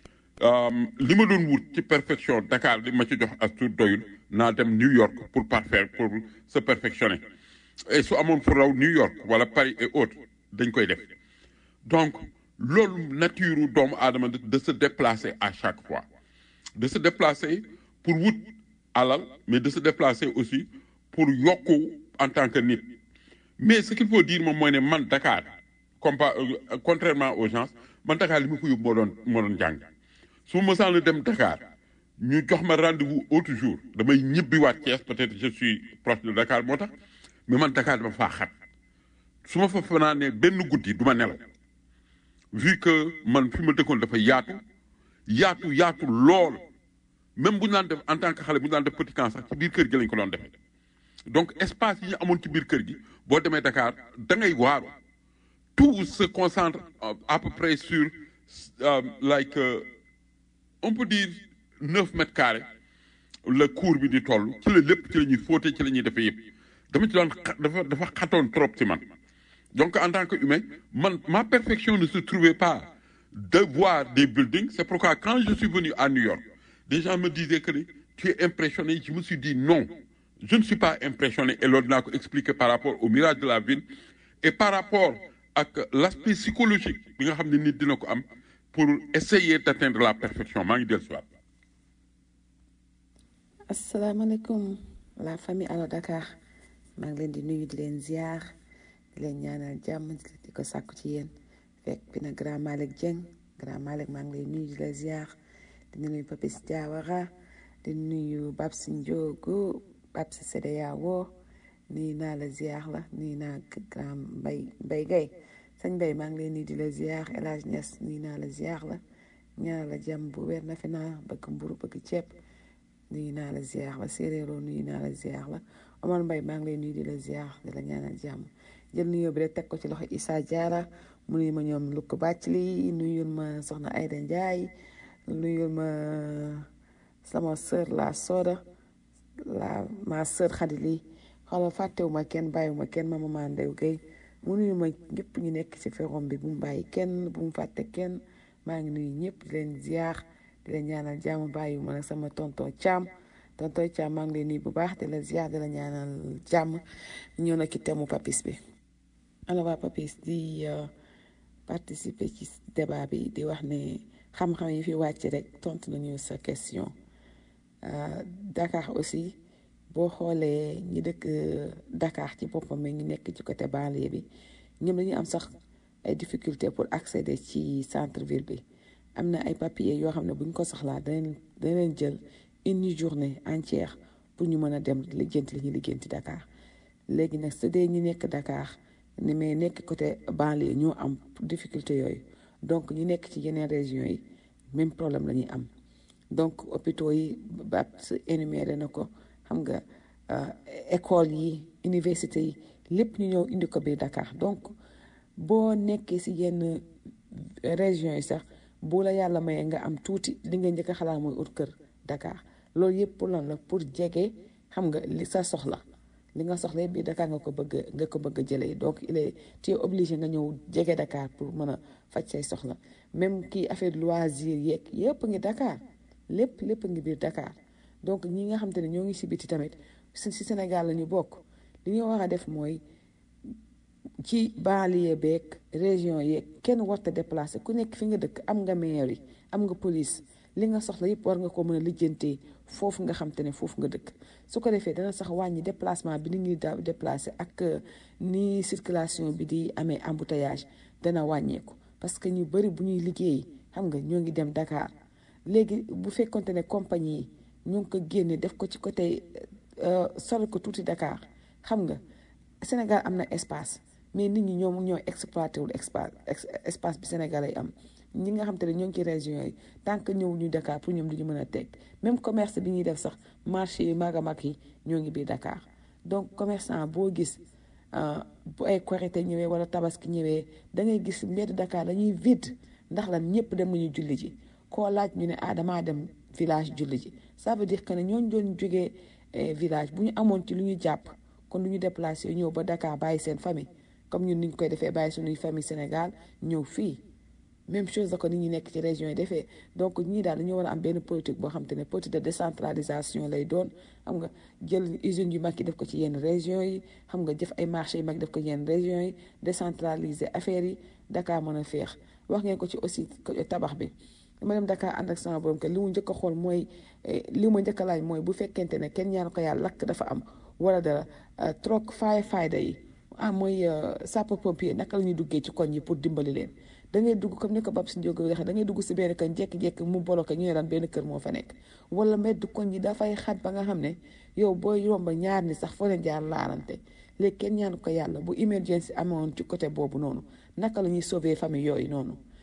li ma doon wut ci perfection Dakar li ma ci jox as tuut doyul naa dem New York pour parfaire pour se perfectionner et su amoon fu raw New York wala Paris et autres dañ koy def donc loolu nature doomu aadama de se déplacer à chaque fois de se déplacer pour wut alal mais de se déplacer aussi pour yokku en tant que nit mais ce qu'il faut dire moom mooy ne man Dakar compa contrairement aux gens man Dakar li ma ko yóbbu moo doon moo doon jàng su ma mësaan dem Dakar ñu jox ma rendez-vous autre jour damay ñibbiwaat Thiès peut-être je suis proche de Dakar moo tax mais man Dakar dama faa xat su ma fa fanaanee benn guddi du ma nelaw vu que man fi ma dëkkoon dafa yaatu yaatu yaatu lool même bu ñu daan def en tant que xale bu ñu daan def petit camp sax ci biir kër gi lañ ko doon defee donc espace yi ñu amoon ci biir kër gi boo demee Dakar da ngay waaru tout se concentre euh, à peu près sur euh, like euh, on peut dire neuf mètres carrés la cour bi di toll ci la lépp ci la ñuy fóote ci la ñuy defee yëpp dama ci doon xa- dafa dafa xatoon trop ci man donc en tant que humain man ma perfection ne se trouvait pas de voir des buildings c'est pourquoi quand je suis venu à New York des gens me disaient que ni tu es impressionné je me suis dit non je ne suis pas impressionné et loolu dinaa ko expliquer par rapport au mirage de la ville et par rapport ak l'aspect psychologique bi nga xam ne nit dina ko am pour essayer d'atteindre la perfection maa ngi dellu si waat asalaamaaleykum la famille Allo Dakar maa ngi leen di nuyu di leen ziar di leen ñaanal jàmm di ko sàkku ci yéen fekk bi na grand Malick Dieng grand Malick maa ngi lay nuyu di la ziar di nuyu Papis Diawara di nuyu Babsi Ndiogo Babsi Sedeyawo nuyu naa la ziar la nuyu naa grand Mbay Mbay Gay sëñ Mbay maa ngi lay nuyu di la ziar El Hadj Niass nuyu naa la ziar la ñaanal la jàmm bu wér na fi naa bëgg mburu bëgg ceeb nuyu naa la ziar la séeréeroo nuyu naa la ziar la Omar Mbaye maa ngi lay nuyu di la ziar di la ñaanal jàmm jël nuyoo bi rek teg ko ci loxo Issa Diarra mu nuyu ma ñoom Lukk Bàccli nuyul ma soxna Ayda Ndiaye nuyul ma sama sœur la Soda la ma sœur Khadili xoolal fàttewuma kenn bàyyiwuma kenn ma maman Ndew Gueye mu nuyu ma ñëpp ñu nekk ci ferom bi bu mu bàyyi kenn bu mu fàtte kenn maa ngi nuyu ñëpp di leen ziar di la ñaanal jàmm bàyyiwuma nag sama tonton Thiam tonton Thiam maa ngi lay nuyu bu baax di la ziar di la ñaanal jàmm ñëw na ki temu Papis bi alors waa Papis di participer ci débat bi di wax ne xam-xam yi fi wàcc rek tontu nañu sa question Dakar aussi boo xoolee ñi dëkk Dakar ci boppam mi ngi nekk ci côté banlieue bi ñoom dañuy am sax ay difficultés pour accéder ci centre ville bi am na ay papiers yoo xam ne bu ñu ko soxlaa danañ danañ jël une journée entière pour ñu mën a dem lijjanti li ñu lijjanti Dakar léegi nag su dee ñi nekk Dakar ni mais nekk côté banlieue ñoo am difficulté yooyu donc ñi nekk ci yeneen régions yi même problème la ñuy am donc hôpitaux yi ba énuméré na ko xam nga école yi université yi lépp ñu ñëw indi ko biir Dakar donc boo nekkee si yenn régions yi sax bu la yàlla mayee nga am tuuti li nga njëkk a xalaat mooy ut kër Dakar loolu yëpp pour lan la pour jege xam nga li sa soxla li nga soxla biir Dakar nga ko bëgg nga ko bëgg a jëlee donc il est tu es obligé nga ñëw jege Dakar pour mën a faj say soxla même kii affaire loisir yeeg yëpp ngi Dakar lépp lépp ngi biir Dakar donc ñi nga xam te ne ñoo ngi si biti tamit si Sénégal la ñu bokk li ñu war a def mooy ci banlieue beeg région yeeg kenn warta déplacé ku nekk fi nga dëkk am nga mairie am nga police li nga soxla yëpp war nga ko mën a lijjantee foofu nga xam te ne foofu nga dëkk su ko defee dana sax wàññi déplacement bi ni ñuy da déplacé ak ni circulation bi di amee embouteillage dana wàññeeku parce que ñu bëri bu ñuy liggéey xam nga ñoo ngi dem Dakar léegi bu fekkonte ne compagnie yi ñoo ngi ko génne def ko ci côté sori ko tuuti Dakar xam nga Sénégal am na espace mais nit ñi ñoom ñoo exploité wul espace espace bi Sénégal ay am ñi nga xam te ne ñoo ngi ci région yi tant que ñëw ñu Dakar pour ñoom du ñu mën a teg même commerce bi ñuy def sax marché yi mag a mag yi ñoo ngi biir Dakar donc commerçant boo gis bu ay Korité ñëwee wala Tabaski ñëwee da ngay gis mbedd Dakar dañuy vide ndax lan ñëpp dem nañu julli ji koo laaj ñu ne ah damaa dem village julli ji ça veut dire que ne ñooñu doon jógee village bu ñu amoon ci lu ñu jàpp kon lu ñu déplacé ñëw ba Dakar bàyyi seen famille comme ñun ni ñu koy defee bàyyi suñuy famille Sénégal ñëw fii même chose la ko nit ñi nekk ci région yi defee donc ñii daal dañoo war a am benn politique boo xam te ne politique de décentralisation lay doon xam nga jël usines yu mag yi def ko ci yenn région yi xam nga def ay marché yu mag def ko ci yenn région yi décentraliser affaires yi Dakar mën a féex wax ngeen ko ci aussi tabax bi dama dem Dakar ànd ak sama borom que li mu njëkk a xool mooy li mu njëkk a laaj mooy bu fekkente ne kenn ñaan ko yàlla lakk dafa am wala dara troc faay fayda yi ah mooy sapeur pompier naka la ñuy duggee ci koñ yi pour dimbali leen da ngay dugg comme ni ko Babs Ndiogo waxee da ngay dugg si benn kër jékki-jékki mu bloqué ñu ne daan benn kër moo fa nekk wala mbedd koñ yi dafay xat ba nga xam ne yow booy romb ñaar ni sax foo leen jaar laalante léegi kenn ñaan ko yàlla bu emergency amoon ci côté boobu noonu naka la ñuy sauver famille yooyu noonu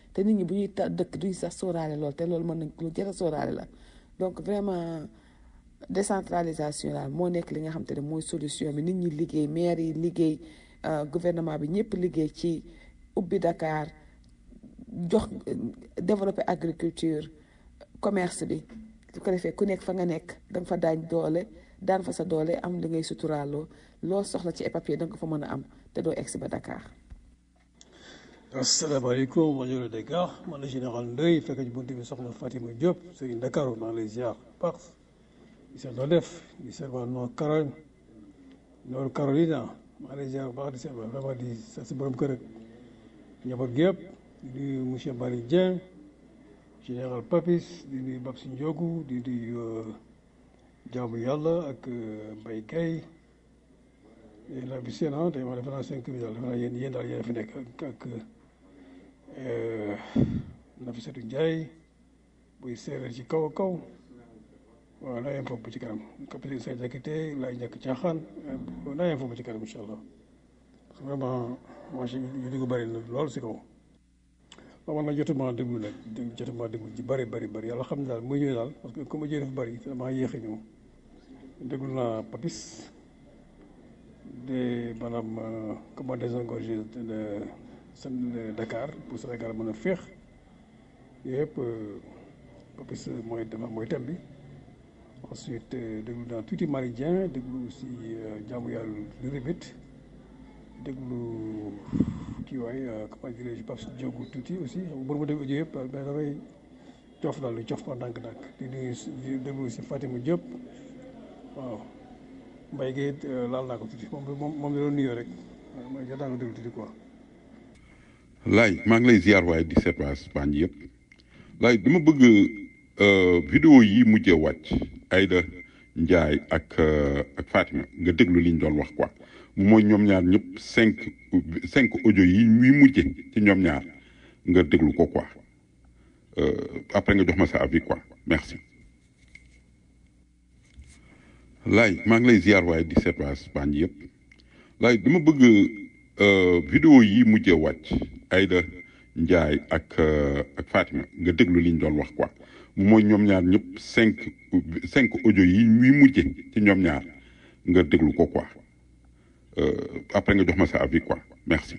te nit ñi bu ñuy ta dëkk duñu sax sóoraale lool te loolu mën nañ lu jar a sóoraale la donc vraiment décentralisation daal moo nekk li nga xam te ne mooy solution bi nit ñi liggéey maire yi liggéey gouvernement bi ñëpp liggéey ci ubbi Dakar jox développer agriculture commerce bi su ko defee ku nekk fa nga nekk da nga fa daañ doole daan fa sa doole am li ngay suturaaloo loo soxla ci ay papier da nga ko fa mën a am te doo egsi ba Dakar. asalaamaaleykum rajo Dakar man la général Ndoye fekk ci buntu bi soxna Fatima Diop Serigne Dakar maa ngi lay ziar baax di seet loo def di seet waa Nord Caroline Nord Carolina maa ngi lay ziar baax di seet waa vraiment di seet si borom kër ak njaboot gi yëpp di nuyu monsieur Bari Dieng général Papis di nuyu Babsi Ndiogu di nuyu jaamu yàlla ak Mbaye Gueye la bi seen ah tey ma defe naa cinq mille daal defe naa yéen yéen daal yéen fi nekk ak ak Nafissatou Ndiaye buy séeréer ci kaw a kaw waaw naa yem foofu ci kanam capitaine Say Jakite laay ñàkk caaxaan naa yem foofu ci kanam incha allah vraiment marché yu dugg bëri na lool si kaw waaw man nag jotuma déglu nag jotuma déglu ci bëri bëri bëri yàlla xam ne daal muy ñëwee daal parce que comme jëy dafa bëri damaa yéex a ñëw déglu naa Papis de maanaam comment désengorger de de Dakar pour Sénégal mën a féex yëpp Papis mooy dama mooy thème bi ensuite déglu naa tuuti Marie Dieng déglu aussi jaamu yàlla lu rébét déglu kii waay comment dirais-je Pape Diogu tuuti aussi bu ma déglu audio yëpp mais damay cof daal lu cof ma ndànk-ndànk di nuyu déglu aussi Fatima Diop waaw Mbaye Gueye laal naa ko tuuti moom moom moom la doon nuyoo rek waaw man jot naa ko déglu tuuti quoi. Laay maa ngi lay ziar waaye di seet waa Espagne yëpp Laay dama bëgg vidéo yi mujjee wàcc Aïda Ndiaye ak ak Fatima nga déglu li ñu doon wax quoi mooy ñoom ñaar ñëpp cinq cinq audio yi muy mujje ci ñoom ñaar nga déglu ko quoi après nga jox ma sa avis quoi merci. Laay maa ngi lay ziar waaye di seet waa Espagne yëpp Laay dama bëgg vidéo yi mujjee wàcc Aïda Ndiaye ak ak Fatima nga déglu li ñu doon wax quoi mooy ñoom ñaar ñëpp cinq cinq audio yi muy mujje ci ñoom ñaar nga déglu ko quoi après nga jox ma sa avis quoi merci.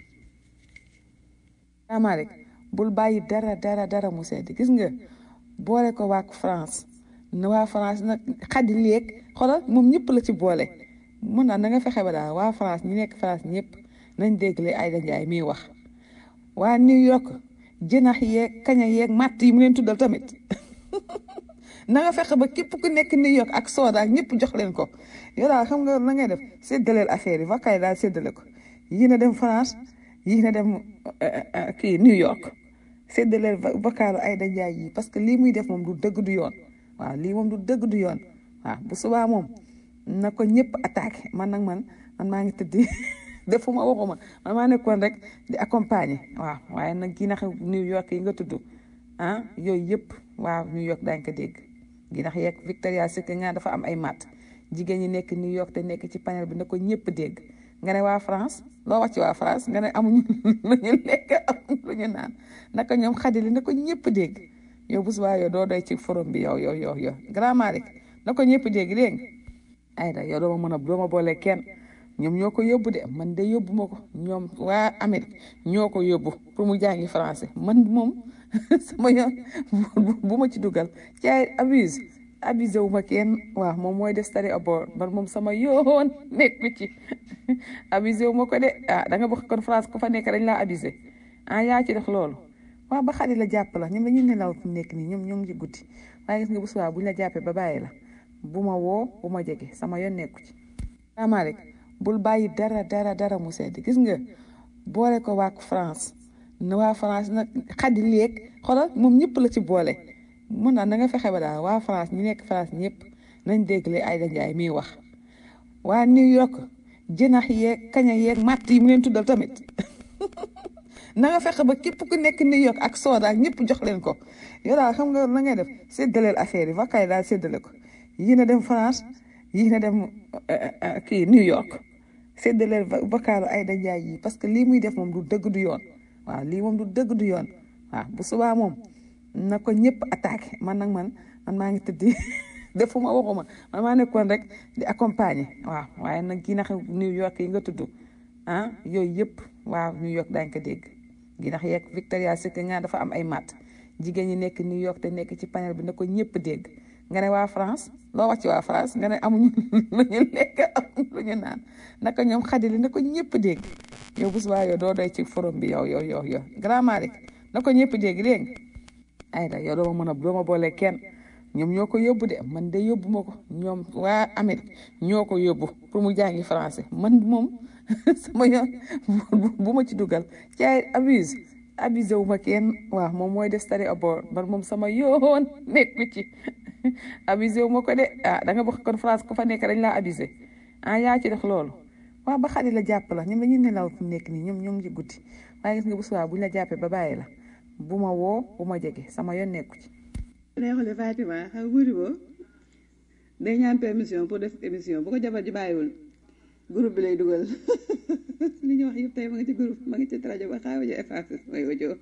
Ama rek bul bàyyi dara dara dara mu sedd gis nga boole ko waa France na waa France nag xaddi léeg xoolal moom ñëpp la ci boole mun naa na nga fexe ba daal waa France ñi nekk France ñëpp nañ déglee Aïda Ndiaye miy wax waa New York jënax yeeg kaña yeeg matt yi mu leen tuddal tamit na nga fexe ba képp ku nekk New York ak sooda ak ñëpp jox leen ko yow daal xam nga na ngay def séddaleel affaire yi vakay daal séddale ko yii na dem France yii na dem kii New York séddaleel vakaalu Aïda Ndiaye yi parce que lii muy def moom du dëgg du yoon waaw lii moom du dëgg du yoon waaw bu subaa moom na ko ñëpp attaqué man nag man man maa ngi tëddi defuma waxuma man maa nekkoon rek di accompagner waaw waaye nag gi nax New York yi nga tudd ah yooyu yëpp waaw New York daañu ko dégg gi nax yeeg Victoria Secret nga dafa am ay matt jigéen ñi nekk New York te nekk ci panel bi na ko ñëpp dégg nga ne waa France loo wax ci waa France nga ne amuñu lu ñu lekk amuñu lu ñu naan naka ñoom xadili na ko ñëpp dégg yow bu subaa yow doo doy ci forum bi yow yow yow yow grand rek na ko ñëpp dégg dégg nga Aïda yow doo ma mën a doo ma boole kenn ñoom ñoo ko yóbbu de man de yóbbu ma ko ñoom waa Amérique ñoo ko yóbbu pour mu jàngi français man moom sama yoon bu ma ci dugal ci ay abuse abusé wu ma kenn waaw moom mooy def study abroad man moom sama yoon nekk ci abusé wu ma ko de ah da nga bëgg kon France ku fa nekk dañ laa abusé ah yaa ci def loolu waaw ba xadi la jàpp la ñoom dañuy nelaw fu nekk nii ñoom ñoo ngi ci guddi waaye gis nga bu subaa buñ la jàppee ba bàyyi la bu ma woo bu ma jege sama yoon nekku ci ama rek bul bàyyi dara dara dara mu sedd gis nga boole ko waa France na waa France nag xaddi léeg xoolal moom ñëpp la ci boole mun naa na nga fexe ba daal waa France ñi nekk France ñëpp nañ déglee Aïda Ndiaye miy wax waa New York jënax yeeg kaña yeeg matt yi mu leen tuddal tamit na nga fexe ba képp ku nekk New York ak sooda ak ñëpp jox leen ko yow daal xam nga na ngay def séddaleel affaire yi vakay daal séddale ko yii na dem France yii na dem kii New York séddaleel vakaalu Aïda Ndiaye yi parce que lii muy def moom du dëgg du yoon waaw lii moom du dëgg du yoon waaw bu subaa moom na ko ñëpp attaqué man nag man man maa ngi tëddi defuma waxuma man maa nekkoon rek di accompagner waaw waaye nag gi nax New York yi nga tudd ah yooyu yëpp waaw New York daañu ko dégg gi nax yeeg Victoria Secret nga dafa am ay mat jigéen ñi nekk New York te nekk ci panel bi na ko ñëpp dégg nga ne waa France loo wax ci waa France nga ne amuñu lu ñu lekk amuñu lu ñu naan naka ñoom xadili na ko ñëpp dégg yow bu subaa yow doo doy ci forum bi yow yow yow yow Grand Malick na ko ñëpp dégg dégg ay da yow doo ma mën a doo ma boole kenn ñoom ñoo ko yóbbu de man de yóbbu ma ko ñoom waa Amérique ñoo ko yóbbu pour mu jàngi français man moom sama yoon bu ma ci dugal ci ay abuse abusé wu ma kenn waaw moom mooy def study abroad man moom sama yoon nekku ci abusé wu ma ko de ah da nga bokk kon France ku fa nekk dañ laa abusé ah yaa ci def loolu waaw ba xale la jàpp la ñoom dañuy nelaw fu nekk nii ñoom ñoom ci guddi waaye gis nga bu subaa buñ la jàppee ba bàyyi la bu ma woo bu ma jege sama yoon nekku ci. neexule Fatima xam wuti boo day ñaan permission pour def émission bu ko jabar ji bàyyiwul groupe bi lay dugal li ñu wax yëpp tey ma ngi ci groupe ma ngi ci rajo ba xaawa jo effacé mooy audio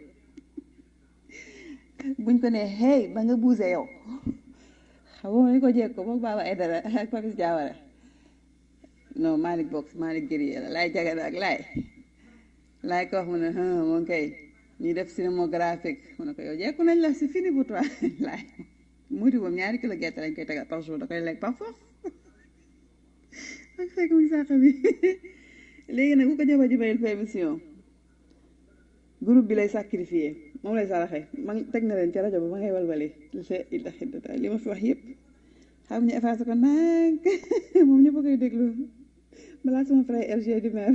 buñ ko ne hey ba nga buuse yow xam nga ni ko jekk ko moom Baba Aïdara ak Papis Diawara non Malick Box Malick Guerrier la laay jagana ak laay laay ko wax mu ne moom kay ñuy def cinématographique mu ne ko yow jekku nañ la c'est fini pour toi laay muuti moom ñaari kilo gerte lañ koy tegal par jour da koy lekk par force ak fekk mu ngi sàq bi léegi nag bu ko jabar ji mayul permission groupe bi lay sacrifier moom lay saraxe ma ngi teg na leen ci rajo ba ma ngay walwale illa xiddata li ma fi wax yëpp xam ñu effacé ko nag moom ñëpp a koy déglu balaa sama frère R G du maire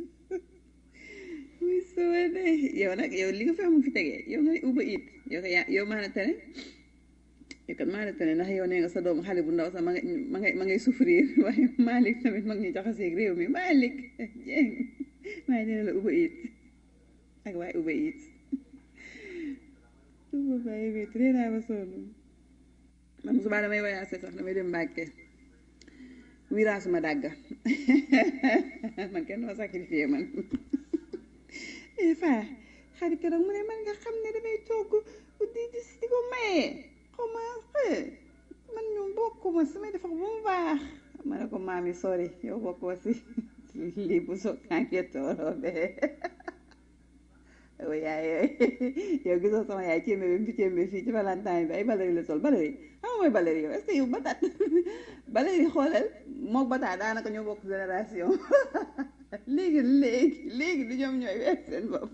muy sowade yow nag yow li nga fi am fi tegee yow nga uba it yow ko yaa yow maa na tane yow kat maa na tane ndax yow nee nga sa doom xale bu ndaw sax ma nga ma ngay ma ngay souffrir waaye Malick tamit mag ñuy jaxaseeg réew mi Malick jéng maa ngi nee la uba it ak waaye uba it uba bàyyi bi tré naa ba sonn man subaa damay voyagé sax damay dem Mbàkke wiraa suma dàgga man kenn dama sacrifié man fa xarit keroog mu ne man nga xam ne damay togg di di di ko maye xaw ma man ñu bokkuma samay defar bu mu baax ma ne ko maam yi sori yow bokkoo si lii bu so kanke tooro be yaay yow gisoo sama yaay cémbe bi mu fi cémbe fii ci Valentine bi ay baleri la sol baleri xam nga mooy baleri yow est-ce que yow bataat baleri xoolal mook bataat daanaka ñoo bokk génération léegi léegi léegi du ñoom ñooy weer seen bopp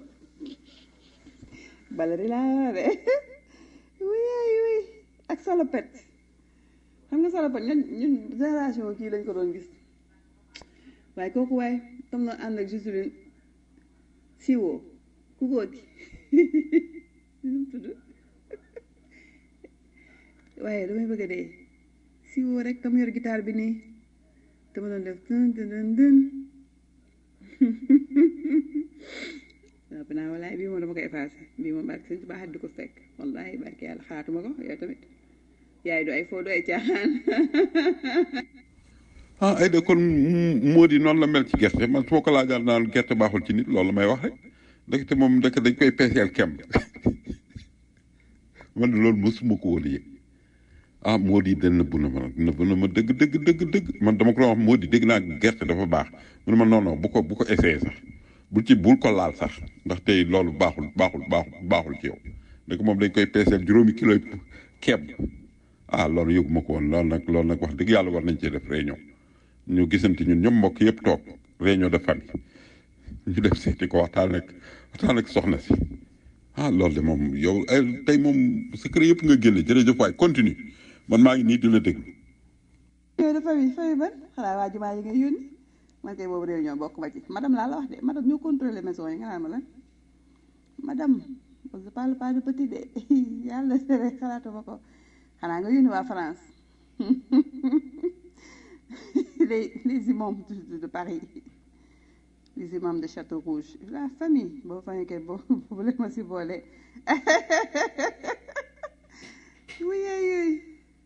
baleri laa de wuyaay wuy ak salopet xam nga salopet ñun ñun génération kii lañ ko doon gis waaye kooku waaye tam na ànd ak Justine siwoo ku góor gi nu tudd waaye damay bëgg a dee siwoo rek tam yor guitare bi nii te ma doon def dën dën dën waaw naa walaay bii moom dama ko effacé bii moom barke sëñ baax di ko fekk wallahi barke yàlla xaatuma ko yow tamit yaay du ay foo du ay caaxaan ah ay de kon moo di noonu la mel ci gerte man su ma ko laajal naan gerte baaxul ci nit loolu la may wax rek ndekete moom ndekk dañ koy peeseel kem man de loolu mosuma ko woon yëg ah moo di den nëbbu na ma nag nëbbu na ma dëgg dëgg dëgg dëgg man dama ko doon wax moo di dégg naa gerte dafa baax mu ne ma non non bu ko bu ko essayé sax bul ci bul ko laal sax ndax tey loolu baaxul baaxul baaxul baaxul ci yow ndekk moom dañ koy peeseel juróomi kilo keeb ah loolu yëguma ko woon loolu nag loolu nag wax dëgg yàlla war nañ cee def réunion ñu gisante ñun ñoom mbokk yëpp toog réunion de famille ñu def seeti ko waxtaan ak waxtaan ak soxna si ah loolu de moom yow tey moom secret yëpp nga génne jërëjëf waay continue man maa ngi nii di la déglu. réunion de famille famille ban xanaa waa jumaa yi nga yónni man kay boobu réunion bokk ma ci madame laa la wax de madame ñoo contrôler maison yi nga naan ma lan madame je ne parle pas de petit de yàlla sere xalaatuma ko xanaa nga yónni waa France les les imams de, de Paris les imams de Château Rouge la famille boo fa nekkee boo bu leen ma si boole wuy yooyu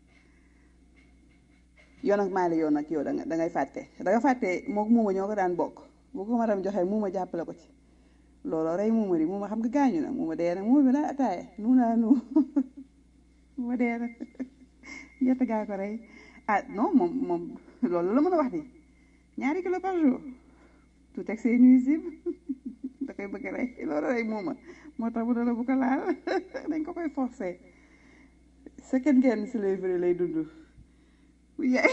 yoon ak maa la yoon ak yow da nga da ngay fàtte da nga fàtte moom muuma ñoo ko daan bokk bu ko madame joxee muuma jàppale ko ci looloo rey muuma di muuma xam nga gaañu na muuma dee na muuma bi naa ataaya nu naa nu muuma dee na yett gaa ko rey ah non moom moom loolu la mën a wax di ñaari kilo par jour tout excès nuisible da koy bëgg rey loolu rey muuma moo tax mu ne la bu ko laal dañ ko koy forcer second gen slavery lay dund yaay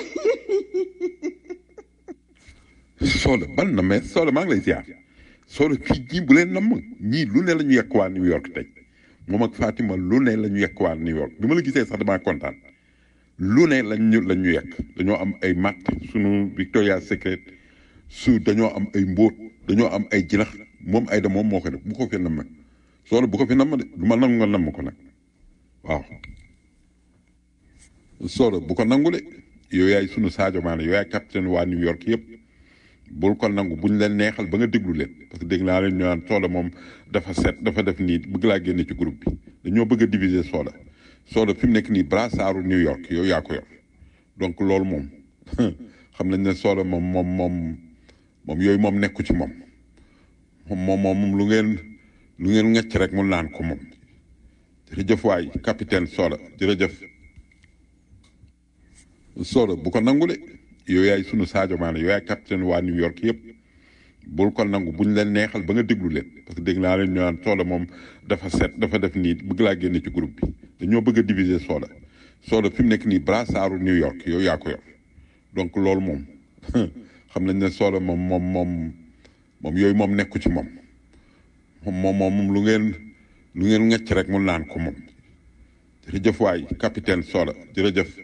Soda bal na mais Soda maa ngi lay ziar Soda fii ñii bu leen namm ñii lu ne la ñu yekk waa New York tey moom ak Fatima lu ne la ñu yekk waa New York bi ma la gisee sax damaa kontaan lu ne lañ ñu lañ ñu yekk dañoo am ay matt sunu Victoria Secret su dañoo am ay mbóot dañoo am ay jinax moom ay da moom moo ko def bu ko fi namm Soda bu ko fi namm de du ma nangu nga namm ko nag waaw Soda bu ko nangu de yow yaay sunu Sadio Mané yow yaay capitaine waa New York yëpp bul ko nangu buñ leen neexal ba nga déglu leen parce que dégg naa leen ñu naan Soda moom dafa set dafa def nii bëgg laa génne ci groupe bi dañoo bëgg a diviser Soda Soda fi mu nekk nii brassaaru New York yow yaa ko yor donc loolu moom xam nañ ne Soda moom moom moom moom yooyu moom nekku ci moom moom moom moom lu ngeen lu ngeen ngecc rek mu naan ko moom jërëjëf waay capitaine Soda jërëjëf Soda bu ko nangu de yow yaay sunu Sadio Mané yow yaay capitaine waa New York yëpp bul ko nangu buñ leen neexal ba nga déglu leen parce que dégg naa leen ñu naan Soda moom dafa set dafa def nii bëgg laa génne ci groupe bi dañoo bëgg a diviser Soda Soda fi mu nekk nii brassaaru New York yow yaa ko yor donc loolu moom xam nañ ne Soda moom moom moom moom yooyu moom nekku ci moom moom moom moom lu ngeen lu ngeen ngecc rek mu naan ko moom jërëjëf waay capitaine Soda jërëjëf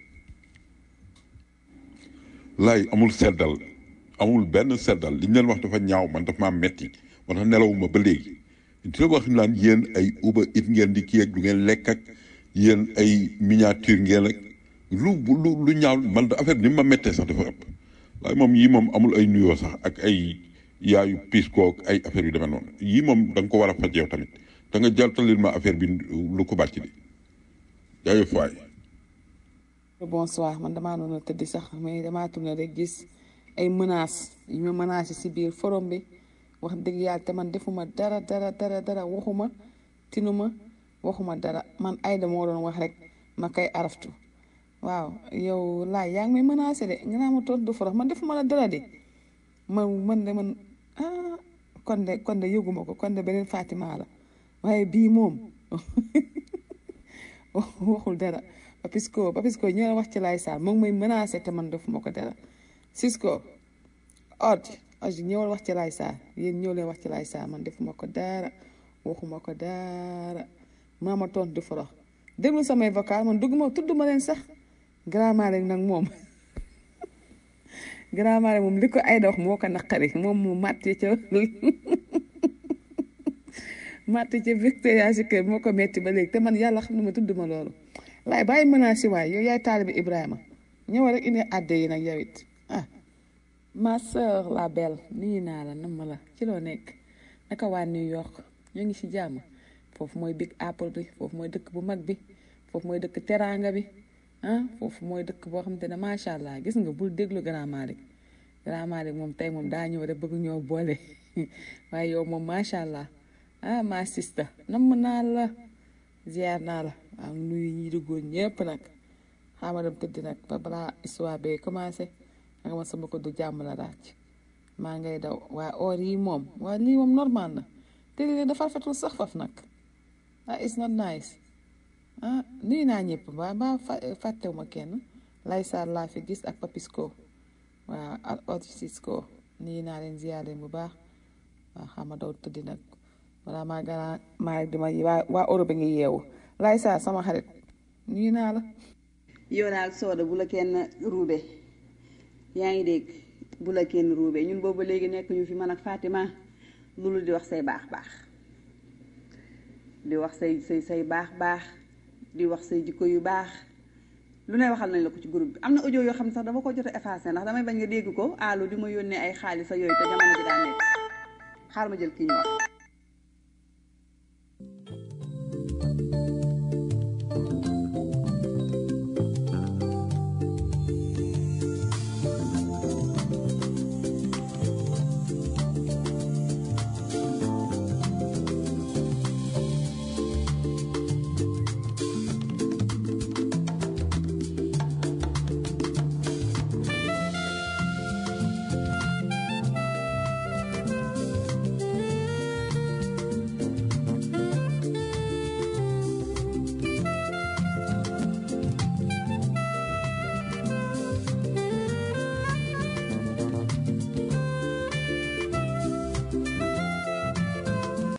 lay amul seddal amul benn seddal li ñu leen wax dafa ñaaw man dafa maa metti moo tax nelawuma ba léegi di la wax naan yéen ay uba it ngeen di kii ak du ngeen lekk ak yéen ay miniature ngeen ak lu lu lu ñaaw man affaire bi ni ma méttee sax dafa ëpp waaye moom yii moom amul ay nuyoo sax ak ay yaayu piis koog ay affaire yu demee noonu yii moom da nga ko war a faj yow tamit da nga jaltalil ma affaire bi lu ko bàcc di jaayëf waay bonsoir man damaa noonu a tëdd sax mais damaa tourné rek gis ay menaces yu ma menacé si biir forum bi wax dëgg yàlla te man defuma dara dara dara dara waxuma tinuma waxuma dara man Aïda moo doon wax rek ma koy araftu waaw yow laay yaa ngi may menacé de nga naa ma toog du forox man defuma la dara de man man de man ah kon de kon de yëguma ko kon de beneen Fatima la waaye bii moom waxul dara Papisco Papisco ñoo la wax ci Laye Sarr moom mooy menacé te man defuma ko dara Cisco od od ñëwal wax ci Laye Sarr yéen ñëw leen wax ci Laye Sarr man defuma ko dara waxuma ko dara maa ma tontu di forox déglu samay vocal man dugguma tudduma leen sax grammaire nag moom grammaire moom li ko Aïda wax moo ko naqari moom mu màtti ca màtti ca Victoria si kër moo ko metti ba léegi te man yàlla xam ne ma tudduma loolu laay bàyyi menace waay yow yaay taalibi Ibrahima ñëwal rek indi àdde yi nag yow it ah ma sœur la belle nuyu naa la nam ma la ci loo nekk naka waa New York ñoo ngi ci jàmm foofu mooy Big Apple bi foofu mooy dëkk bu mag bi foofu mooy dëkk teraanga bi ah foofu mooy dëkk boo xamante ne macha allah gis nga bul déglu Grand Malick Grand Malick moom tey moom daa ñëw rek bëgg ñoo boole waaye yow moom macha allah ah ma sista nam naa la ziar naa la waaw nuyu ñi duggoon ñëpp nag xaama dem tëdd nag ba balaa histoire bee commencé nga ma sama ko du jàmm la daaj maa ngay daw waaye or yi moom waaye lii moom normal na te lii dafa rafetul sax faf nag ah it's not nice ah nuyu naa ñëpp waaye ba fàttewu ma kenn Laye Sarr laa fi gis ak Papisco waaw ak Otisco nuyu naa leen ziar leen bu baax waaw xaama daw tëdd nag wala maa gana maa di ma waa waa Europe ngi yeewu Laye Sarr sama xarit nuyu naa la yow daal Soda bu la kenn ruube yaa ngi dégg bu la kenn ruube ñun boobu léegi nekk ñu fi man ak Fatima loolu di wax say baax baax di wax say say say baax baax di wax say jikko yu baax lu ne waxal nañ la ko ci groupe bi am na audio yoo xam ne sax dama ko jot a effacé ndax damay bañ nga dégg ko allo di ma yónnee ay xaalis ak yooyu te jamono ji daa nekk xaar ma jël kii ñu wax